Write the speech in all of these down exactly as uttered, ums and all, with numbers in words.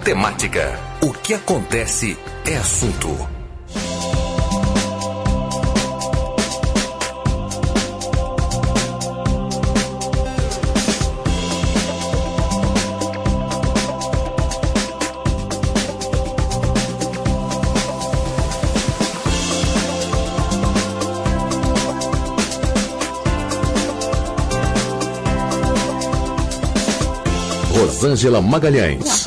Temática. O que acontece é assunto. Rosângela Magalhães.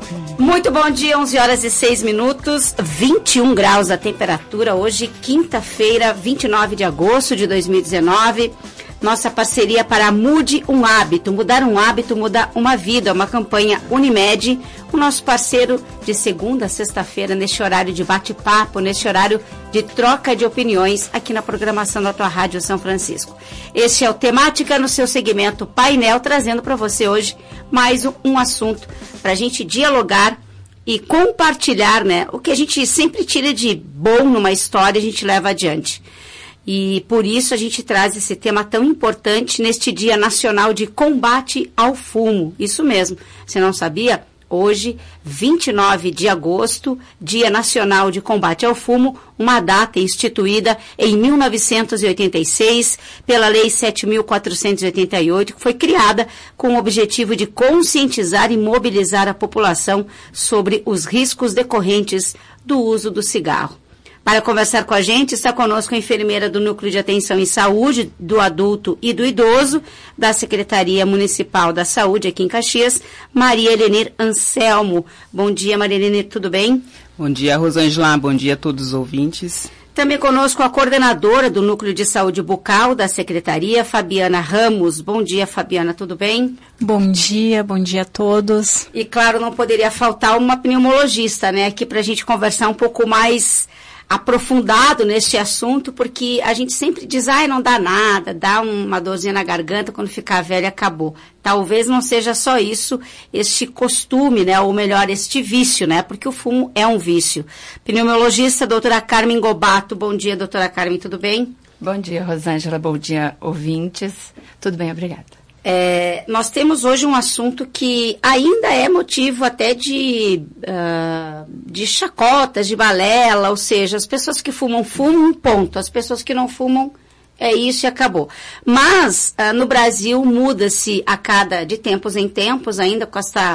Muito bom dia, onze horas e seis minutos, vinte e um graus a temperatura, hoje quinta-feira, vinte e nove de agosto de dois mil e dezenove. Nossa parceria para Mude um Hábito, mudar um hábito, mudar uma vida, uma campanha Unimed, o nosso parceiro de segunda a sexta-feira, neste horário de bate-papo, neste horário de troca de opiniões, aqui na programação da tua Rádio São Francisco. Este é o Temática no seu segmento Painel, trazendo para você hoje mais um, um assunto para a gente dialogar e compartilhar, né? O que a gente sempre tira de bom numa história, a gente leva adiante. E por isso a gente traz esse tema tão importante neste Dia Nacional de Combate ao Fumo. Isso mesmo, você não sabia? Hoje, vinte e nove de agosto, Dia Nacional de Combate ao Fumo, uma data instituída em mil novecentos e oitenta e seis pela Lei sete mil quatrocentos e oitenta e oito, que foi criada com o objetivo de conscientizar e mobilizar a população sobre os riscos decorrentes do uso do cigarro. Para conversar com a gente, está conosco a enfermeira do Núcleo de Atenção em Saúde do Adulto e do Idoso, da Secretaria Municipal da Saúde, aqui em Caxias, Maria Helenir Anselmo. Bom dia, Maria Helenir, tudo bem? Bom dia, Rosângela. Bom dia a todos os ouvintes. Também conosco a coordenadora do Núcleo de Saúde Bucal da Secretaria, Fabiana Ramos. Bom dia, Fabiana, tudo bem? Bom dia, bom dia a todos. E, claro, não poderia faltar uma pneumologista, né, aqui para a gente conversar um pouco mais aprofundado neste assunto, porque a gente sempre diz, ai, não dá nada, dá uma dorzinha na garganta, quando ficar velha, acabou. Talvez não seja só isso, este costume, né, ou melhor, este vício, né, porque o fumo é um vício. Pneumologista, doutora Carmen Gobato. Bom dia, doutora Carmen, tudo bem? Bom dia, Rosângela, bom dia, ouvintes. Tudo bem, obrigada. É, nós temos hoje um assunto que ainda é motivo até de, uh, de chacotas, de balela, ou seja, as pessoas que fumam, fumam, ponto. As pessoas que não fumam, é isso e acabou. Mas, uh, no Brasil, muda-se a cada, de tempos em tempos, ainda com essa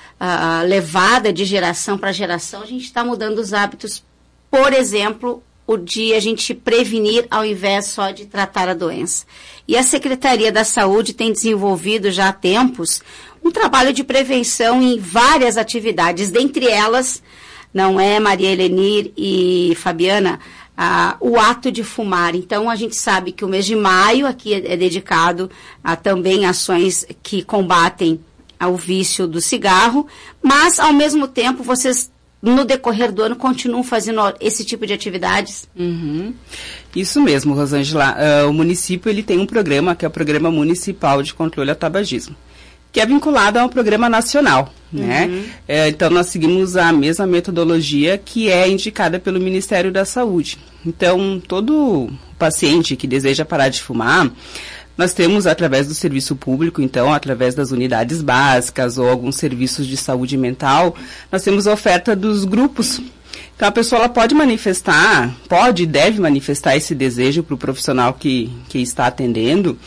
uh, levada de geração para geração, a gente está mudando os hábitos. Por exemplo, o de a gente prevenir ao invés só de tratar a doença. E a Secretaria da Saúde tem desenvolvido já há tempos um trabalho de prevenção em várias atividades, dentre elas, não é, Maria Helenir e Fabiana, ah, o ato de fumar. Então, a gente sabe que o mês de maio aqui é, é dedicado a também ações que combatem ao vício do cigarro, mas, ao mesmo tempo, vocês no decorrer do ano, continuam fazendo esse tipo de atividades? Uhum. Isso mesmo, Rosângela. Uh, o município ele tem um programa, que é o Programa Municipal de Controle ao Tabagismo, que é vinculado ao Programa Nacional, uhum. né? Uh, então, nós seguimos a mesma metodologia que é indicada pelo Ministério da Saúde. Então, todo paciente que deseja parar de fumar, nós temos, através do serviço público, então, através das unidades básicas ou alguns serviços de saúde mental, nós temos a oferta dos grupos. Então, a pessoa ela pode manifestar, pode e deve manifestar esse desejo para o profissional que, que está atendendo,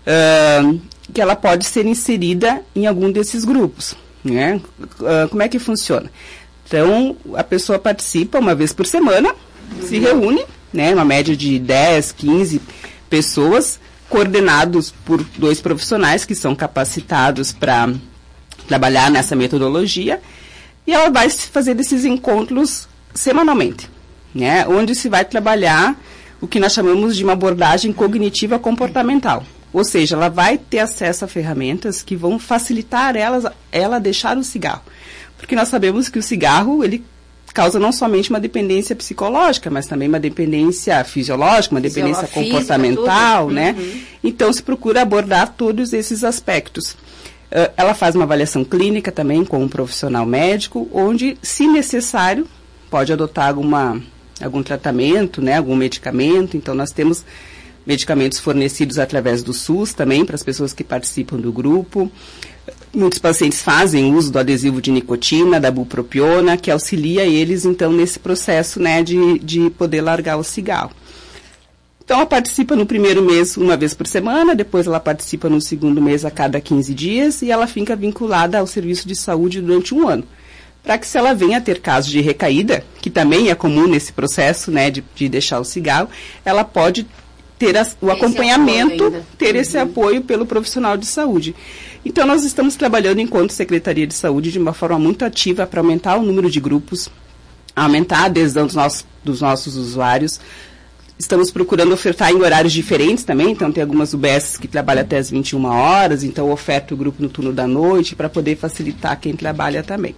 uh, que ela pode ser inserida em algum desses grupos, né? Uh, como é que funciona? Então, a pessoa participa uma vez por semana, uhum. se reúne, né? Uma média de dez, quinze pessoas, coordenados por dois profissionais que são capacitados para trabalhar nessa metodologia, e ela vai fazer esses encontros semanalmente, né, onde se vai trabalhar o que nós chamamos de uma abordagem cognitiva comportamental, ou seja, ela vai ter acesso a ferramentas que vão facilitar elas, ela deixar o cigarro, porque nós sabemos que o cigarro, ele causa não somente uma dependência psicológica, mas também uma dependência fisiológica, uma dependência Fisiolo- comportamental, física, né? Uhum. Então, se procura abordar todos esses aspectos. Uh, ela faz uma avaliação clínica também com um profissional médico, onde, se necessário, pode adotar alguma, algum tratamento, né? Algum medicamento. Então, nós temos medicamentos fornecidos através do SUS também, para as pessoas que participam do grupo. muitos pacientes fazem uso do adesivo de nicotina, da bupropiona, que auxilia eles, então, nesse processo, né, de, de poder largar o cigarro. Então, ela participa no primeiro mês uma vez por semana, depois ela participa no segundo mês a cada quinze dias e ela fica vinculada ao serviço de saúde durante um ano. Para que se ela venha a ter casos de recaída, que também é comum nesse processo, né, de, de deixar o cigarro, ela pode ter as, o esse acompanhamento, ter uhum. esse apoio pelo profissional de saúde. Então, nós estamos trabalhando enquanto Secretaria de Saúde de uma forma muito ativa para aumentar o número de grupos, aumentar a adesão dos nossos, dos nossos usuários. Estamos procurando ofertar em horários diferentes também, então tem algumas U B S que trabalham até as vinte e uma horas, então oferta o grupo no turno da noite para poder facilitar quem trabalha também.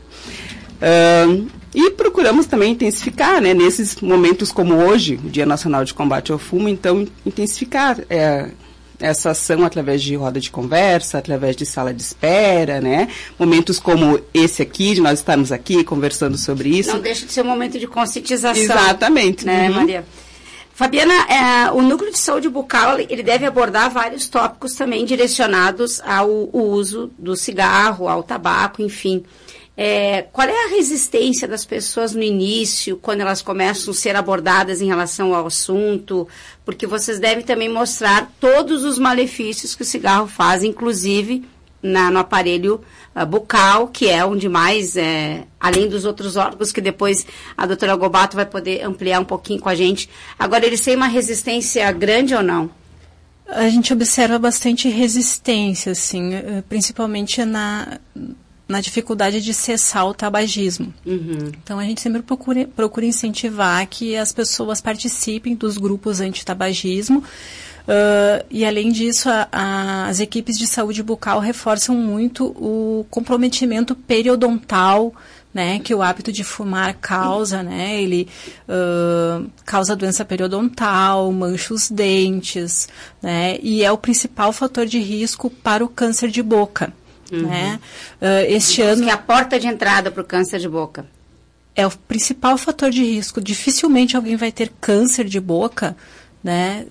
Uh, e procuramos também intensificar, né, nesses momentos como hoje, o Dia Nacional de Combate ao Fumo, então intensificar é, essa ação através de roda de conversa, através de sala de espera, né, momentos como esse aqui, de nós estarmos aqui conversando sobre isso. Não deixa de ser um momento de conscientização. Exatamente. Né, uhum. Maria? Fabiana, é, o Núcleo de Saúde Bucal, ele deve abordar vários tópicos também direcionados ao, ao uso do cigarro, ao tabaco, enfim. É, qual é a resistência das pessoas no início, quando elas começam a ser abordadas em relação ao assunto? Porque vocês devem também mostrar todos os malefícios que o cigarro faz, inclusive na, no aparelho uh, bucal, que é onde mais, é, além dos outros órgãos, que depois a doutora Gobato vai poder ampliar um pouquinho com a gente. Agora, eles têm uma resistência grande ou não? A gente observa bastante resistência, assim, principalmente na... na dificuldade de cessar o tabagismo. Uhum. Então, a gente sempre procura, procura incentivar que as pessoas participem dos grupos anti-tabagismo. Uh, e, além disso, a, a, as equipes de saúde bucal reforçam muito o comprometimento periodontal, né, que o hábito de fumar causa, né, ele uh, causa doença periodontal, mancha os dentes, né, e é o principal fator de risco para o câncer de boca. Uhum. Né? Uh, este ano que é a porta de entrada para o câncer de boca. É o principal fator de risco. Dificilmente alguém vai ter câncer de boca, né?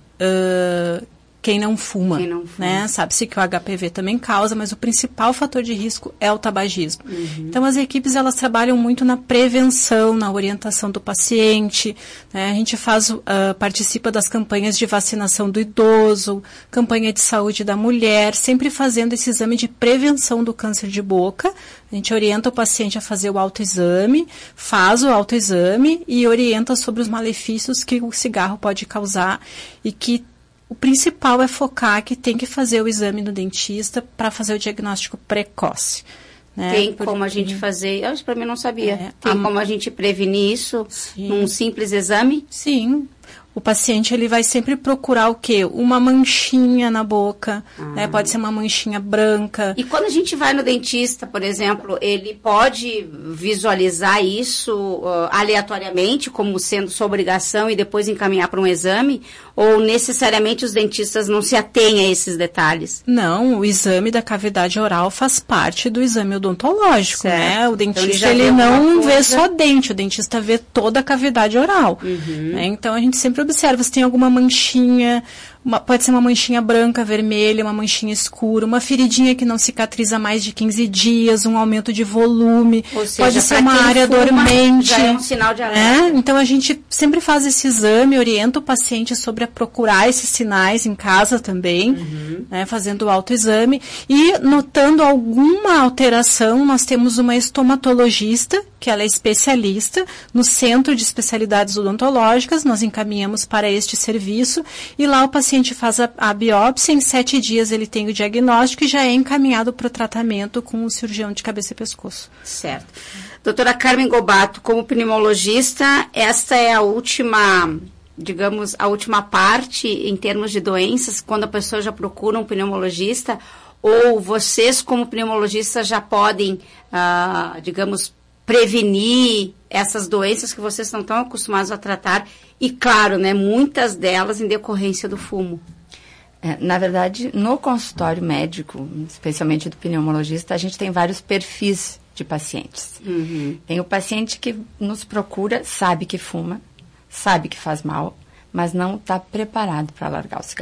Uh, quem não fuma, quem não fuma. Né? Sabe-se que o H P V também causa, mas o principal fator de risco é o tabagismo. Uhum. Então, as equipes, elas trabalham muito na prevenção, na orientação do paciente, né? A gente faz, uh, participa das campanhas de vacinação do idoso, campanha de saúde da mulher, sempre fazendo esse exame de prevenção do câncer de boca. A gente orienta o paciente a fazer o autoexame, faz o autoexame e orienta sobre os malefícios que o cigarro pode causar e que o principal é focar que tem que fazer o exame no dentista para fazer o diagnóstico precoce. Né? Tem Porque... como a gente fazer, isso para mim não sabia, é, tem a... como a gente prevenir isso Sim. num simples exame? Sim. O paciente, ele vai sempre procurar o quê? Uma manchinha na boca, ah. né? Pode ser uma manchinha branca. E quando a gente vai no dentista, por exemplo, ele pode visualizar isso uh, aleatoriamente, como sendo sua obrigação, e depois encaminhar para um exame? Ou necessariamente os dentistas não se atêm a esses detalhes? Não, o exame da cavidade oral faz parte do exame odontológico, certo. Né? O dentista, então, ele, ele não vê só dente, o dentista vê toda a cavidade oral. Uhum. Né? Então, a gente sempre observa se tem alguma manchinha, uma, pode ser uma manchinha branca, vermelha, uma manchinha escura, uma feridinha que não cicatriza há mais de quinze dias, um aumento de volume, ou seja, pode ser uma área fuma, dormente. Já é um sinal de alerta. É? Então, a gente sempre faz esse exame, orienta o paciente sobre a procurar esses sinais em casa também, uhum. né, fazendo o autoexame. E, notando alguma alteração, nós temos uma estomatologista, que ela é especialista no Centro de Especialidades Odontológicas, nós encaminhamos para este serviço, e lá o paciente faz a, a biópsia, em sete dias ele tem o diagnóstico e já é encaminhado para o tratamento com o cirurgião de cabeça e pescoço. Certo. Doutora Carmen Gobato, como pneumologista, esta é a última, digamos, a última parte em termos de doenças, quando a pessoa já procura um pneumologista, ou vocês, como pneumologistas, já podem, ah, digamos, prevenir essas doenças que vocês não estão acostumados a tratar e, claro, né, muitas delas em decorrência do fumo. É, na verdade, no consultório médico, especialmente do pneumologista, a gente tem vários perfis de pacientes. Uhum. Tem o paciente que nos procura, sabe que fuma, sabe que faz mal, mas não está preparado para largar o cigarro.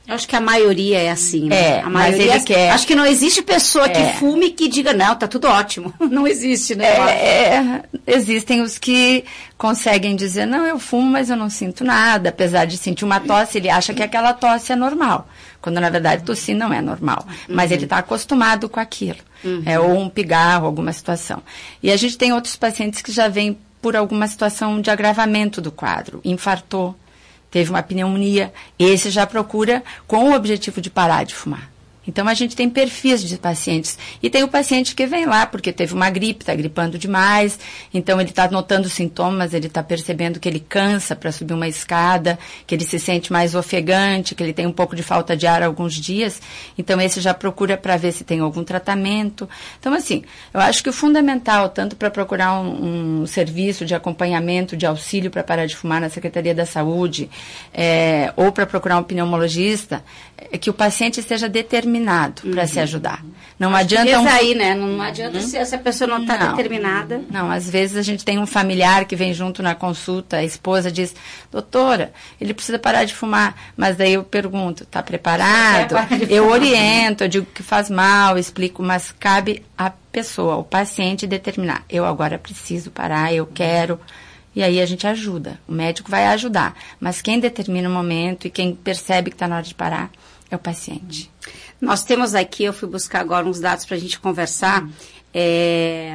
Eu acho que a maioria é assim, né? É, a maioria, mas ele quer... Acho que não existe pessoa é. que fume e que diga, não, tá tudo ótimo. Não existe, né? É, é, existem os que conseguem dizer, não, eu fumo, mas eu não sinto nada. Apesar de sentir uma tosse, ele acha que aquela tosse é normal. Quando, na verdade, tossir não é normal. Uhum. Mas ele está acostumado com aquilo. Uhum. É, ou um pigarro, alguma situação. E a gente tem outros pacientes que já vêm por alguma situação de agravamento do quadro. Infartou. Teve uma pneumonia, esse já procura com o objetivo de parar de fumar. Então, a gente tem perfis de pacientes. E tem o paciente que vem lá porque teve uma gripe, está gripando demais. Então, ele está notando sintomas, ele está percebendo que ele cansa para subir uma escada, que ele se sente mais ofegante, que ele tem um pouco de falta de ar alguns dias. Então, esse já procura para ver se tem algum tratamento. Então, assim, eu acho que o fundamental, tanto para procurar um, um serviço de acompanhamento, de auxílio para parar de fumar na Secretaria da Saúde, é, ou para procurar um pneumologista, é que o paciente esteja determinado uhum. para se ajudar. Não Acho adianta... Que um... aí, né? Não adianta uhum. se essa pessoa não está determinada. Não, às vezes a gente tem um familiar que vem junto na consulta, a esposa diz, doutora, ele precisa parar de fumar. Mas daí eu pergunto, está preparado? Eu oriento, eu digo que faz mal, explico, mas cabe à pessoa, ao paciente determinar. Eu agora preciso parar, eu quero... E aí a gente ajuda, o médico vai ajudar. Mas quem determina o momento e quem percebe que está na hora de parar é o paciente. Nós temos aqui, eu fui buscar agora uns dados para a gente conversar. Hum. É,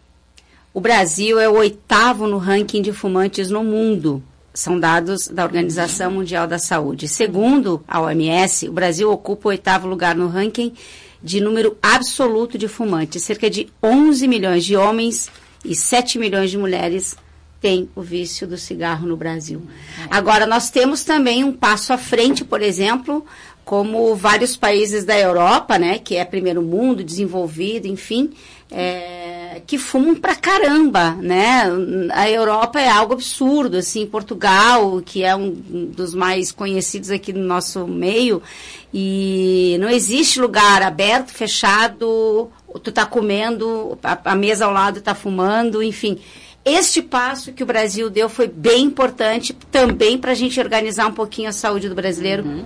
o Brasil é o oitavo no ranking de fumantes no mundo. São dados da Organização Mundial da Saúde. Segundo a O M S, o Brasil ocupa o oitavo lugar no ranking de número absoluto de fumantes. Cerca de onze milhões de homens e sete milhões de mulheres tem o vício do cigarro no Brasil. Agora, nós temos também um passo à frente, por exemplo, como vários países da Europa, né, que é primeiro mundo, desenvolvido, enfim, é, que fumam pra caramba, né? A Europa é algo absurdo, assim, Portugal, que é um dos mais conhecidos aqui no nosso meio, e não existe lugar aberto, fechado, tu tá comendo, a, a mesa ao lado tá fumando, enfim... Este passo que o Brasil deu foi bem importante também para a gente organizar um pouquinho a saúde do brasileiro. Uhum.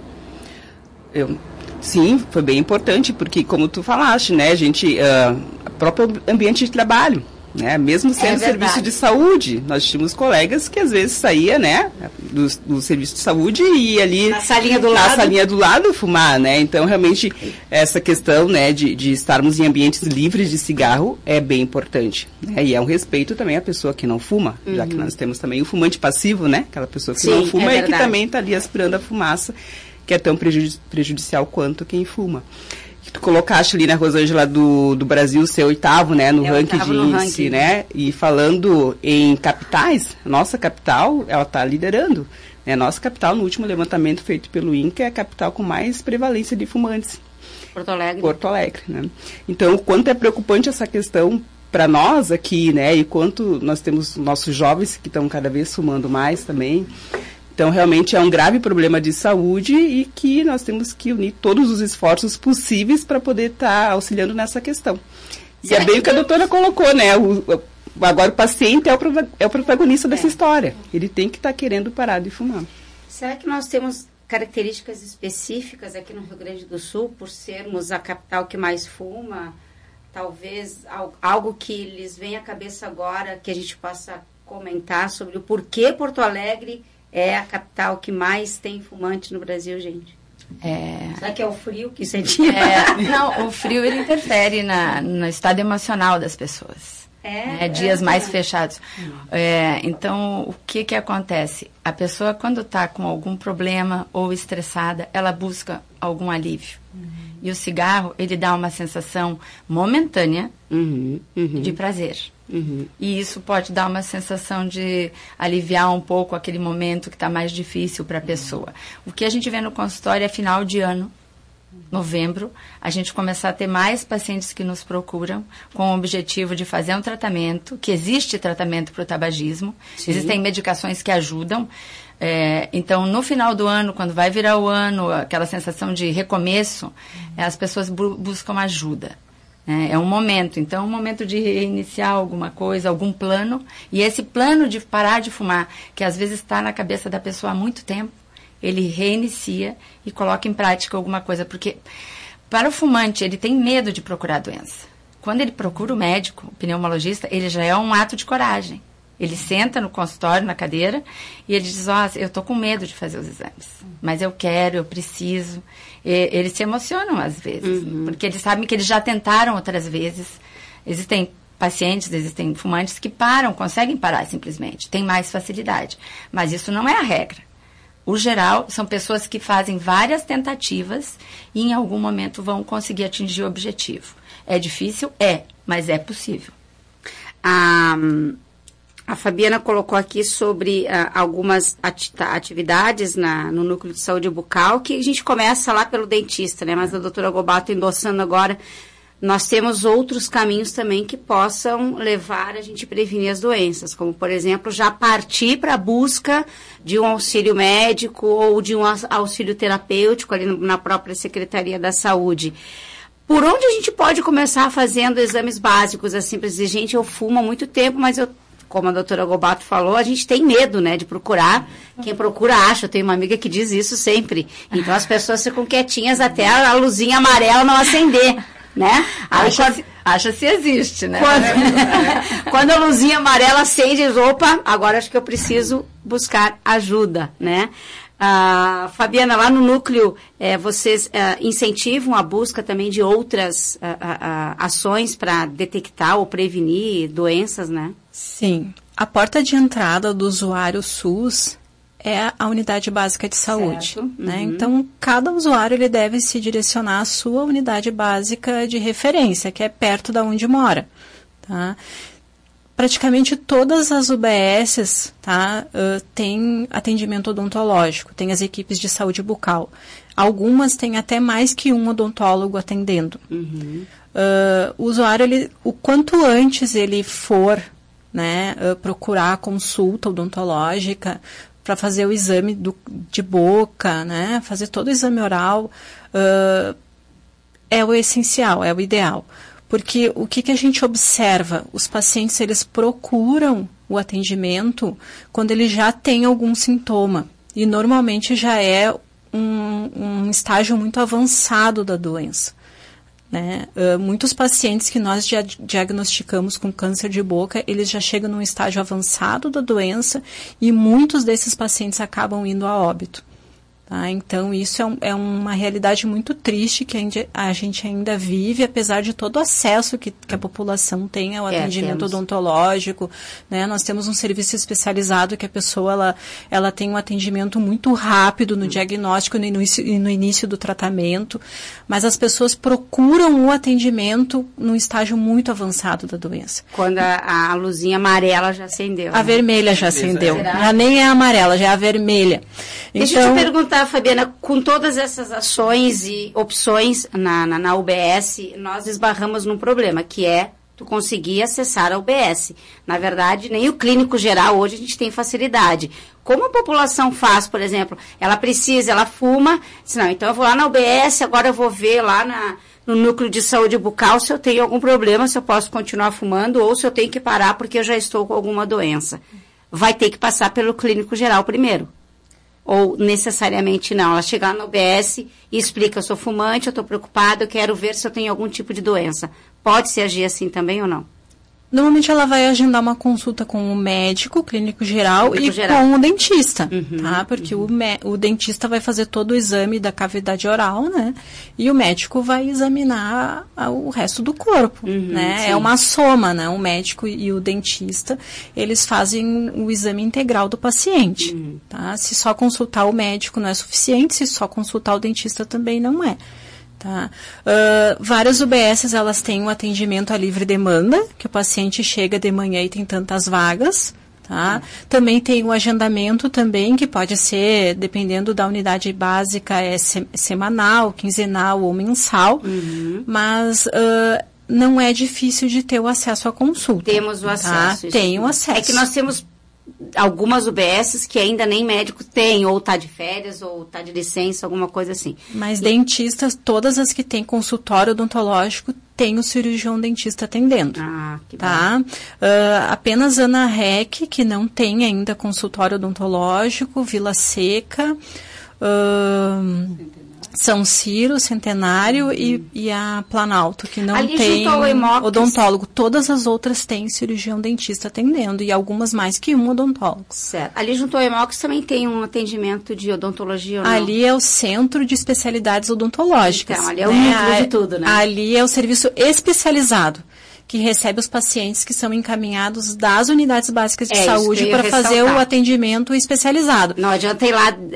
Eu, sim, foi bem importante, porque como tu falaste, né, a gente, uh, próprio ambiente de trabalho, né, mesmo sendo é serviço de saúde, nós tínhamos colegas que às vezes saía, né, do, do serviço de saúde e ia ali na salinha do na lado, salinha do lado fumar, né, então realmente essa questão, né, de, de estarmos em ambientes livres de cigarro é bem importante, né, e é um respeito também à pessoa que não fuma, uhum. já que nós temos também o fumante passivo, né, aquela pessoa que Sim, não fuma é e que também está ali aspirando a fumaça, que é tão prejudici- prejudicial quanto quem fuma. Tu colocaste ali na Rosângela do, do Brasil ser oitavo, né, no é ranking de no índice, ranking. Né, e falando em capitais, nossa capital, ela está liderando, né, nossa capital, no último levantamento feito pelo INCA, é a capital com mais prevalência de fumantes. Porto Alegre. Porto Alegre, né. Então, o quanto é preocupante essa questão para nós aqui, né, e quanto nós temos nossos jovens que estão cada vez fumando mais também. Então, realmente é um grave problema de saúde e que nós temos que unir todos os esforços possíveis para poder estar tá auxiliando nessa questão. E Será é bem o que a doutora colocou, né? O, o, agora o paciente é o, é o protagonista é. dessa história. Ele tem que estar tá querendo parar de fumar. Será que nós temos características específicas aqui no Rio Grande do Sul, por sermos a capital que mais fuma? Talvez algo que lhes venha à cabeça agora, que a gente possa comentar sobre o porquê Porto Alegre é a capital que mais tem fumante no Brasil, gente. É... Será que é o frio que sentia? É, não, o frio ele interfere na, no estado emocional das pessoas. É, né? Dias é, mais é. fechados. É, então, o que que acontece? A pessoa, quando está com algum problema ou estressada, ela busca algum alívio. Uhum. E o cigarro, ele dá uma sensação momentânea uhum, uhum. de prazer. Uhum. E isso pode dar uma sensação de aliviar um pouco aquele momento que está mais difícil para a pessoa. O que a gente vê no consultório é final de ano, novembro, a gente começar a ter mais pacientes que nos procuram com o objetivo de fazer um tratamento, que existe tratamento para o tabagismo, Sim. existem medicações que ajudam. É, então, no final do ano, quando vai virar o ano, aquela sensação de recomeço, é, as pessoas bu- buscam ajuda. É, é um momento, então é um momento de reiniciar alguma coisa, algum plano, e esse plano de parar de fumar, que às vezes está na cabeça da pessoa há muito tempo, ele reinicia e coloca em prática alguma coisa, porque para o fumante ele tem medo de procurar a doença. Quando ele procura o médico, o pneumologista, ele já é um ato de coragem. Ele senta no consultório, na cadeira, e ele diz, ó, oh, eu tô com medo de fazer os exames, mas eu quero, eu preciso. E, eles se emocionam às vezes, uhum. porque eles sabem que eles já tentaram outras vezes. Existem pacientes, existem fumantes que param, conseguem parar simplesmente, tem mais facilidade. Mas isso não é a regra. O geral, são pessoas que fazem várias tentativas e em algum momento vão conseguir atingir o objetivo. É difícil? É, mas é possível. Ah... A Fabiana colocou aqui sobre uh, algumas ati- atividades na, no núcleo de saúde bucal, que a gente começa lá pelo dentista, né? Mas a doutora Gobato endossando agora, nós temos outros caminhos também que possam levar a gente a prevenir as doenças, como, por exemplo, já partir para a busca de um auxílio médico ou de um auxílio terapêutico ali no, na própria Secretaria da Saúde. Por onde a gente pode começar fazendo exames básicos, assim, para dizer, gente, eu fumo há muito tempo, mas eu... Como a doutora Gobato falou, a gente tem medo, né, de procurar. Quem procura acha. Eu tenho uma amiga que diz isso sempre. Então, as pessoas ficam quietinhas até a luzinha amarela não acender, né? Acha, quando, acha se existe, né? Quando, quando a luzinha amarela acende, diz, opa, agora acho que eu preciso buscar ajuda, né? Ah, Fabiana, lá no núcleo, eh, vocês eh, incentivam a busca também de outras ah, ah, ações para detectar ou prevenir doenças, né? Sim. A porta de entrada do usuário SUS é a unidade básica de saúde. Uhum. Né? Então, cada usuário ele deve se direcionar à sua unidade básica de referência, que é perto da onde mora. Tá? Praticamente todas as U B Ss tá, uh, têm atendimento odontológico, tem as equipes de saúde bucal. Algumas têm até mais que um odontólogo atendendo. Uhum. Uh, o usuário, ele, o quanto antes ele for, né, uh, procurar consulta odontológica para fazer o exame do, de boca, né, fazer todo o exame oral, uh, é o essencial, é o ideal. Porque o que, que a gente observa? Os pacientes, eles procuram o atendimento quando ele já tem algum sintoma. E normalmente já é um, um estágio muito avançado da doença. Né? Uh, muitos pacientes que nós dia- diagnosticamos com câncer de boca, eles já chegam num estágio avançado da doença e muitos desses pacientes acabam indo a óbito. Tá? Então, isso é, um, é uma realidade muito triste que a gente, a gente ainda vive, apesar de todo o acesso que, que a população tem ao é, atendimento temos. odontológico. Né? Nós temos um serviço especializado que a pessoa ela, ela tem um atendimento muito rápido no hum. diagnóstico e no início, no início do tratamento, mas as pessoas procuram o atendimento num estágio muito avançado da doença. Quando a, a luzinha amarela já acendeu. A né? vermelha já acendeu. Será? Já nem é a amarela, já é a vermelha. Deixa então, eu te perguntar, Fabiana, com todas essas ações e opções na, na, na U B S, nós esbarramos num problema, que é tu conseguir acessar a U B S. Na verdade, nem o clínico geral hoje a gente tem facilidade. Como a população faz, por exemplo, ela precisa, ela fuma, diz, não, então eu vou lá na U B S, agora eu vou ver lá na, no núcleo de saúde bucal se eu tenho algum problema, se eu posso continuar fumando ou se eu tenho que parar porque eu já estou com alguma doença. Vai ter que passar pelo clínico geral primeiro. Ou necessariamente não, ela chega lá no U B S e explica, eu sou fumante, eu estou preocupada, eu quero ver se eu tenho algum tipo de doença. Pode se agir assim também ou não? Normalmente ela vai agendar uma consulta com o médico, o clínico geral clínico e geral. com o dentista, uhum, tá? Porque uhum. o, me, o dentista vai fazer todo o exame da cavidade oral, né? E o médico vai examinar a, a, o resto do corpo, uhum, né? Sim. É uma soma, né? O médico e o dentista, eles fazem o exame integral do paciente, uhum. tá? Se só consultar o médico não é suficiente, se só consultar o dentista também não é. Tá. Uh, várias U B S elas têm um atendimento à livre demanda, que o paciente chega de manhã e tem tantas vagas. Tá? Uhum. Também tem o agendamento também, que pode ser, dependendo da unidade básica, é se, semanal, quinzenal ou mensal, uhum. mas uh, não é difícil de ter o acesso à consulta. Temos o acesso. Tá? Tem o acesso. É que nós temos algumas U B S que ainda nem médico tem, ou está de férias, ou está de licença, alguma coisa assim. Mas e... dentistas, todas as que têm consultório odontológico, tem o cirurgião dentista atendendo. Ah, que tá? Uh, apenas Ana Rec, que não tem ainda consultório odontológico, Vila Seca, Uh, São Ciro, Centenário uhum. e, e a Planalto, que não ali tem o odontólogo. Todas as outras têm cirurgião dentista atendendo, e algumas mais que um odontólogo. Certo. Ali junto ao Hemox também tem um atendimento de odontologia ou não? Ali é o Centro de Especialidades Odontológicas. Então, ali é o né? núcleo de tudo, né? Ali é o serviço especializado, que recebe os pacientes que são encaminhados das unidades básicas de é, saúde para fazer o atendimento especializado. Não adianta ir lá uh,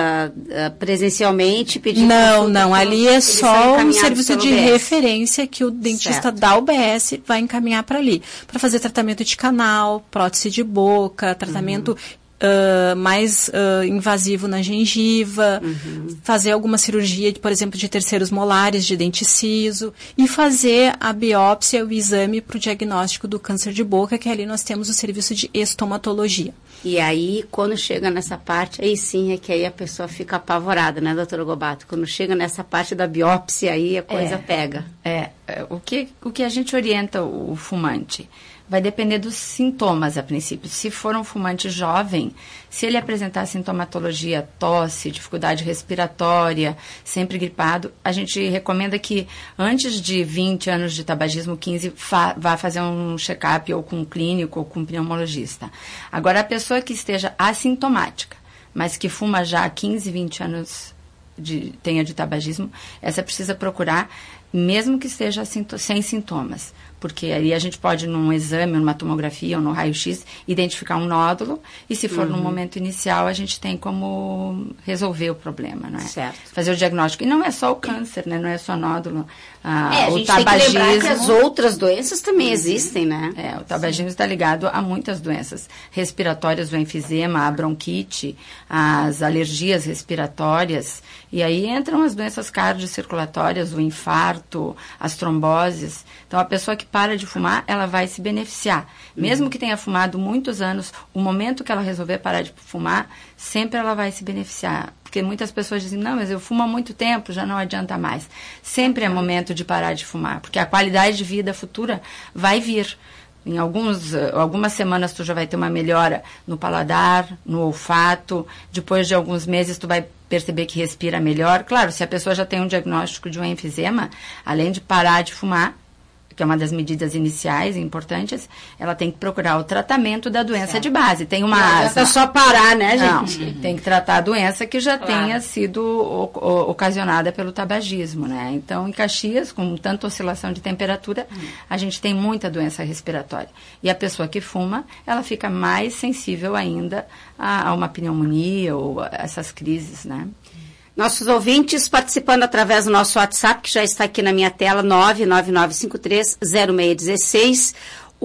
uh, presencialmente pedir... Não, não. Ali é só um serviço de referência que o dentista certo. Da U B S vai encaminhar para ali. Para fazer tratamento de canal, prótese de boca, tratamento... Uhum. Uh, mais uh, invasivo na gengiva, uhum. fazer alguma cirurgia, de, por exemplo, de terceiros molares, de dente ciso, e fazer a biópsia, o exame para o diagnóstico do câncer de boca, que ali nós temos o serviço de estomatologia. E aí, quando chega nessa parte, aí sim é que aí a pessoa fica apavorada, né, doutora Gobato? Quando chega nessa parte da biópsia, aí a coisa é, pega. É, é o, que, o que a gente orienta o, o fumante? Vai depender dos sintomas a princípio. Se for um fumante jovem, se ele apresentar sintomatologia, tosse, dificuldade respiratória, sempre gripado, a gente recomenda que antes de vinte anos de tabagismo, quinze, fa- vá fazer um check-up ou com um clínico ou com um pneumologista. Agora, a pessoa que esteja assintomática, mas que fuma já há quinze, vinte anos, de, tenha de tabagismo, essa precisa procurar, mesmo que esteja assinto- sem sintomas. Porque aí a gente pode, num exame, numa tomografia ou no raio-x, identificar um nódulo, e se for uhum. no momento inicial, a gente tem como resolver o problema, não é? Certo. Fazer o diagnóstico. E não é só o câncer, né? Não é só nódulo. Ah, é, a o gente tabagismo, tem que lembrar que as outras doenças também uhum. existem, né? É, o tabagismo está ligado a muitas doenças respiratórias, o enfisema, a bronquite, as alergias respiratórias, e aí entram as doenças cardiocirculatórias, o infarto, as tromboses. Então, a pessoa que para de fumar, ela vai se beneficiar. Mesmo uhum. que tenha fumado muitos anos, o momento que ela resolver parar de fumar, sempre ela vai se beneficiar. Porque muitas pessoas dizem, não, mas eu fumo há muito tempo, já não adianta mais. Sempre é momento de parar de fumar, porque a qualidade de vida futura vai vir. Em alguns, algumas semanas tu já vai ter uma melhora no paladar, no olfato. Depois de alguns meses tu vai perceber que respira melhor. Claro, se a pessoa já tem um diagnóstico de um enfisema, além de parar de fumar, que é uma das medidas iniciais importantes, ela tem que procurar o tratamento da doença certo. De base. Tem uma não asma. É só parar, né, gente? Não, tem que tratar a doença que já claro. Tenha sido o, o, ocasionada pelo tabagismo, né? Então, em Caxias, com tanta oscilação de temperatura, hum. a gente tem muita doença respiratória. E a pessoa que fuma, ela fica mais sensível ainda a, a uma pneumonia ou a essas crises, né? Nossos ouvintes participando através do nosso WhatsApp, que já está aqui na minha tela, nove nove nove cinco três zero seis um seis.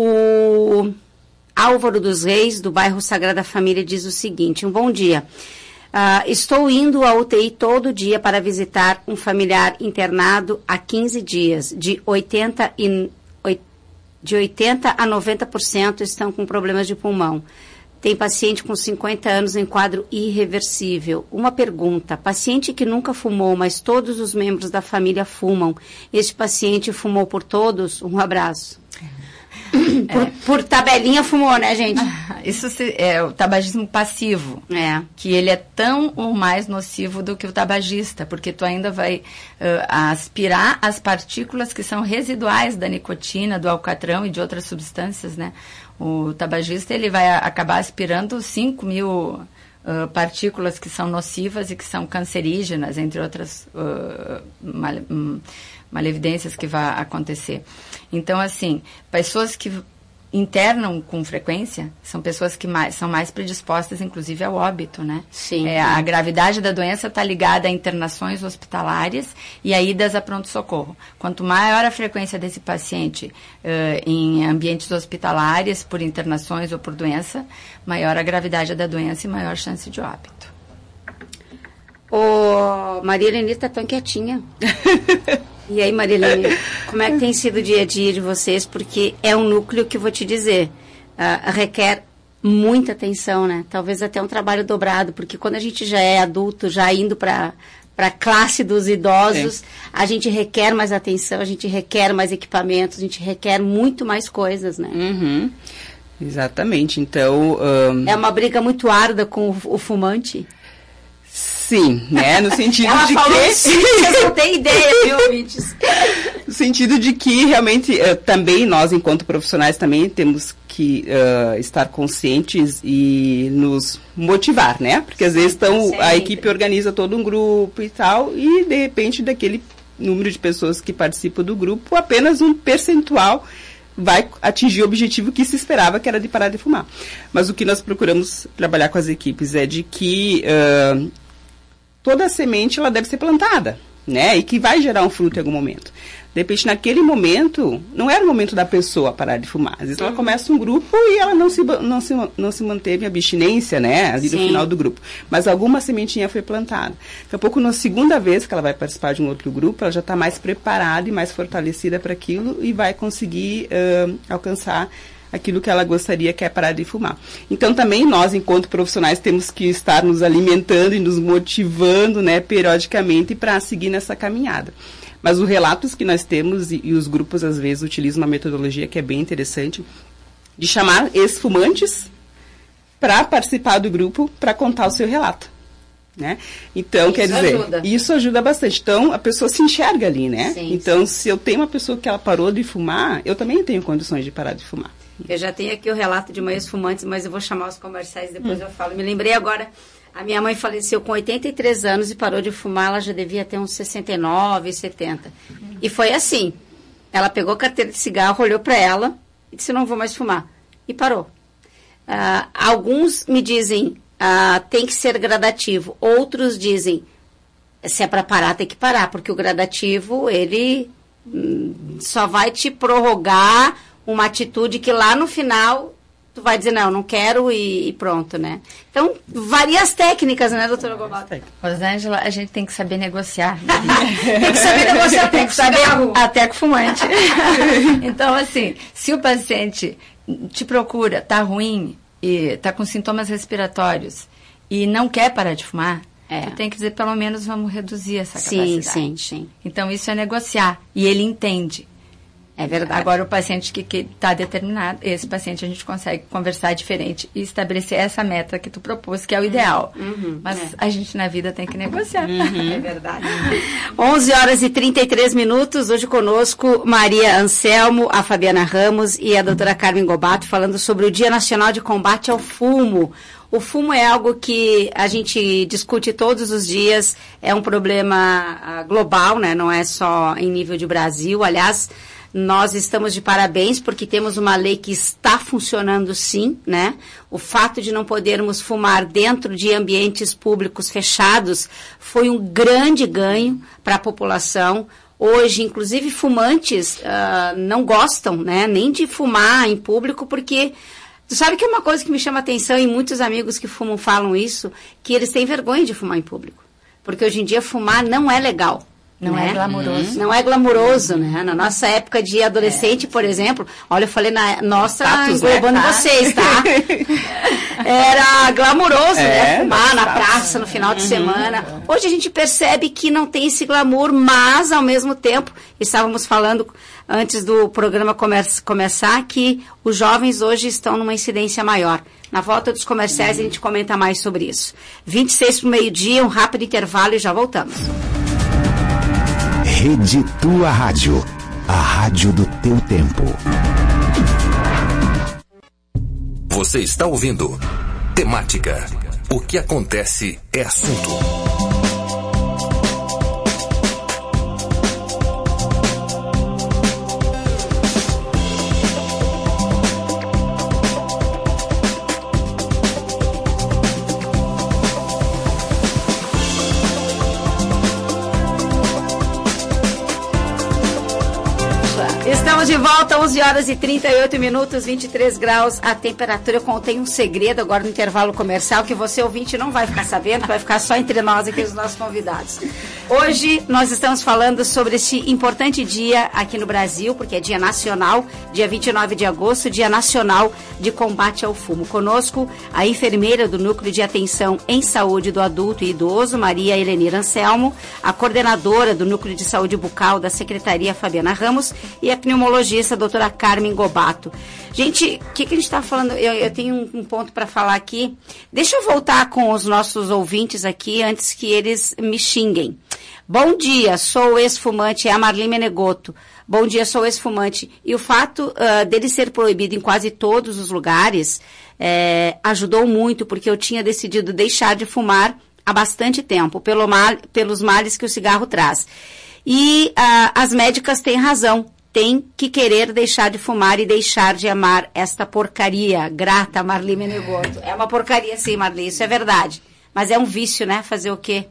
O Álvaro dos Reis, do bairro Sagrada Família, diz o seguinte, um bom dia. Uh, estou indo à U T I todo dia para visitar um familiar internado há quinze dias. De oitenta, e, de oitenta a noventa por cento estão com problemas de pulmão. Tem paciente com cinquenta anos em quadro irreversível. Uma pergunta, paciente que nunca fumou, mas todos os membros da família fumam. Este paciente fumou por todos? Um abraço. É. Por, por tabelinha fumou, né, gente? Isso é o tabagismo passivo. É. Que ele é tão ou mais nocivo do que o tabagista, porque tu ainda vai uh, aspirar as partículas que são residuais da nicotina, do alcatrão e de outras substâncias, né? O tabagista, ele vai acabar aspirando cinco mil uh, partículas que são nocivas e que são cancerígenas, entre outras uh, mal, um, malevidências que vai acontecer. Então, assim, pessoas que internam com frequência são pessoas que mais, são mais predispostas, inclusive, ao óbito, né? Sim. É, a gravidade da doença está ligada a internações hospitalares e a idas a pronto-socorro. Quanto maior a frequência desse paciente uh, em ambientes hospitalares, por internações ou por doença, maior a gravidade da doença e maior chance de óbito. Ô, Maria Helene está tão quietinha. E aí, Maria Helene, como é que tem sido o dia a dia de vocês? Porque é um núcleo que, vou te dizer, uh, requer muita atenção, né? Talvez até um trabalho dobrado, porque quando a gente já é adulto, já indo para para a classe dos idosos, Sim. a gente requer mais atenção, a gente requer mais equipamentos, a gente requer muito mais coisas, né? Uhum. Exatamente, então... Um... É uma briga muito árdua com o, o fumante? Sim, né? No sentido Ela de falou que... sim, vocês não têm ideia, viu, ouvintes? No sentido de que realmente uh, também nós, enquanto profissionais, também temos que uh, estar conscientes e nos motivar, né? Porque às vezes então, a equipe organiza todo um grupo e tal, e de repente daquele número de pessoas que participam do grupo, apenas um percentual vai atingir o objetivo que se esperava, que era de parar de fumar. Mas o que nós procuramos trabalhar com as equipes é de que uh, toda a semente ela deve ser plantada, né? E que vai gerar um fruto em algum momento. De repente, naquele momento, não era o momento da pessoa parar de fumar. Às vezes ela começa um grupo e ela não se, não se, não se manteve em abstinência, né? Ali no final do grupo. Mas alguma sementinha foi plantada. Daqui a pouco, na segunda vez que ela vai participar de um outro grupo, ela já está mais preparada e mais fortalecida para aquilo e vai conseguir uh, alcançar aquilo que ela gostaria, que é parar de fumar. Então, também nós, enquanto profissionais, temos que estar nos alimentando e nos motivando, né, periodicamente para seguir nessa caminhada. Mas os relatos que nós temos, e, e os grupos, às vezes, utilizam uma metodologia que é bem interessante, de chamar ex-fumantes para participar do grupo, para contar o seu relato. Né? Então, isso quer dizer, ajuda. Isso ajuda bastante. Então, a pessoa se enxerga ali, né? Sim, então, sim. Se eu tenho uma pessoa que ela parou de fumar, eu também tenho condições de parar de fumar. Eu já tenho aqui o relato de uma ex-fumante, mas eu vou chamar os comerciais, depois hum. eu falo. Me lembrei agora... A minha mãe faleceu com oitenta e três anos e parou de fumar, ela já devia ter uns sessenta e nove, setenta. Uhum. E foi assim, ela pegou a carteira de cigarro, olhou para ela e disse, não vou mais fumar. E parou. Uh, alguns me dizem, uh, tem que ser gradativo. Outros dizem, se é para parar, tem que parar, porque o gradativo, ele hum, só vai te prorrogar uma atitude que lá no final... Tu vai dizer, não, não quero e, e pronto, né? Então, várias técnicas, né, doutora Gobato? Rosângela, a gente tem que saber negociar. Tem que saber negociar, tem que saber até com fumante. Então, assim, se o paciente te procura, tá ruim, e tá com sintomas respiratórios e não quer parar de fumar, é. Tu tem que dizer, pelo menos, vamos reduzir essa capacidade. Sim, sim, sim. Então, isso é negociar. E ele entende. É verdade. Agora, o paciente que está determinado, esse paciente a gente consegue conversar diferente e estabelecer essa meta que tu propôs, que é o ideal. Uhum, Mas é. a gente na vida tem que negociar. Uhum. É verdade. onze horas e trinta e três minutos, hoje conosco Maria Anselmo, a Fabiana Ramos e a doutora Carmen Gobato, falando sobre o Dia Nacional de Combate ao Fumo. O fumo é algo que a gente discute todos os dias, é um problema uh, global, né? Não é só em nível de Brasil. Aliás, nós estamos de parabéns porque temos uma lei que está funcionando sim, né? O fato de não podermos fumar dentro de ambientes públicos fechados foi um grande ganho para a população. Hoje, inclusive, fumantes uh, não gostam, né? Nem de fumar em público porque... Tu sabe que é uma coisa que me chama a atenção e muitos amigos que fumam falam isso, que eles têm vergonha de fumar em público. Porque hoje em dia fumar não é legal. Não né? é glamuroso. Não é glamuroso, né? Na nossa época de adolescente, é. por exemplo, olha, eu falei na nossa, status, englobando né? tá? vocês, tá? Era glamuroso, é, né? Fumar na praça no final de uhum. semana. Hoje a gente percebe que não tem esse glamour, mas ao mesmo tempo, estávamos falando antes do programa come- começar, que os jovens hoje estão numa incidência maior. Na volta dos comerciais uhum. a gente comenta mais sobre isso. vinte e seis para o meio-dia, um rápido intervalo e já voltamos. Rede Tua Rádio, a rádio do teu tempo. Você está ouvindo Temática. O que acontece é assunto. Estamos de volta, onze horas e trinta e oito minutos, vinte e três graus a temperatura. Eu contei um segredo agora no intervalo comercial que você, ouvinte, não vai ficar sabendo, vai ficar só entre nós aqui, os nossos convidados. Hoje nós estamos falando sobre este importante dia aqui no Brasil, porque é dia nacional, dia vinte e nove de agosto, dia nacional de combate ao fumo. Conosco, a enfermeira do Núcleo de Atenção em Saúde do Adulto e Idoso, Maria Helenira Anselmo, a coordenadora do Núcleo de Saúde Bucal da Secretaria, Fabiana Ramos, e a pneumologista, a doutora Carmen Gobato. Gente, o que, que a gente está falando? Eu, eu tenho um, um ponto para falar aqui. Deixa eu voltar com os nossos ouvintes aqui, antes que eles me xinguem. Bom dia, sou ex-fumante, é a Marli Menegoto. Bom dia, sou ex-fumante. E o fato uh, dele ser proibido em quase todos os lugares é, ajudou muito, porque eu tinha decidido deixar de fumar há bastante tempo, pelo mal, pelos males que o cigarro traz. E uh, as médicas têm razão. Tem que querer deixar de fumar e deixar de amar esta porcaria. Grata, Marli Menegoto. É uma porcaria, sim, Marli, isso é verdade. Mas é um vício, né? Fazer o quê?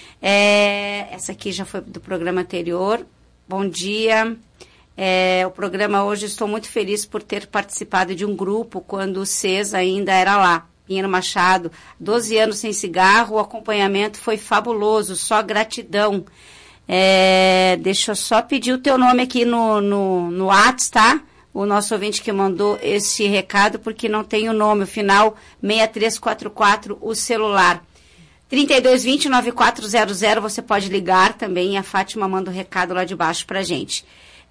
É, essa aqui já foi do programa anterior. Bom dia. É, o programa hoje, estou muito feliz por ter participado de um grupo quando o CES ainda era lá. Pinheiro Machado, doze anos sem cigarro, o acompanhamento foi fabuloso, só gratidão. É, deixa eu só pedir o teu nome aqui no, no, no WhatsApp, tá? O nosso ouvinte que mandou esse recado, porque não tem o nome, o final seis três quatro quatro, o celular. trinta e dois vinte, nove quatro zero zero, você pode ligar também, a Fátima manda o recado lá de baixo pra gente.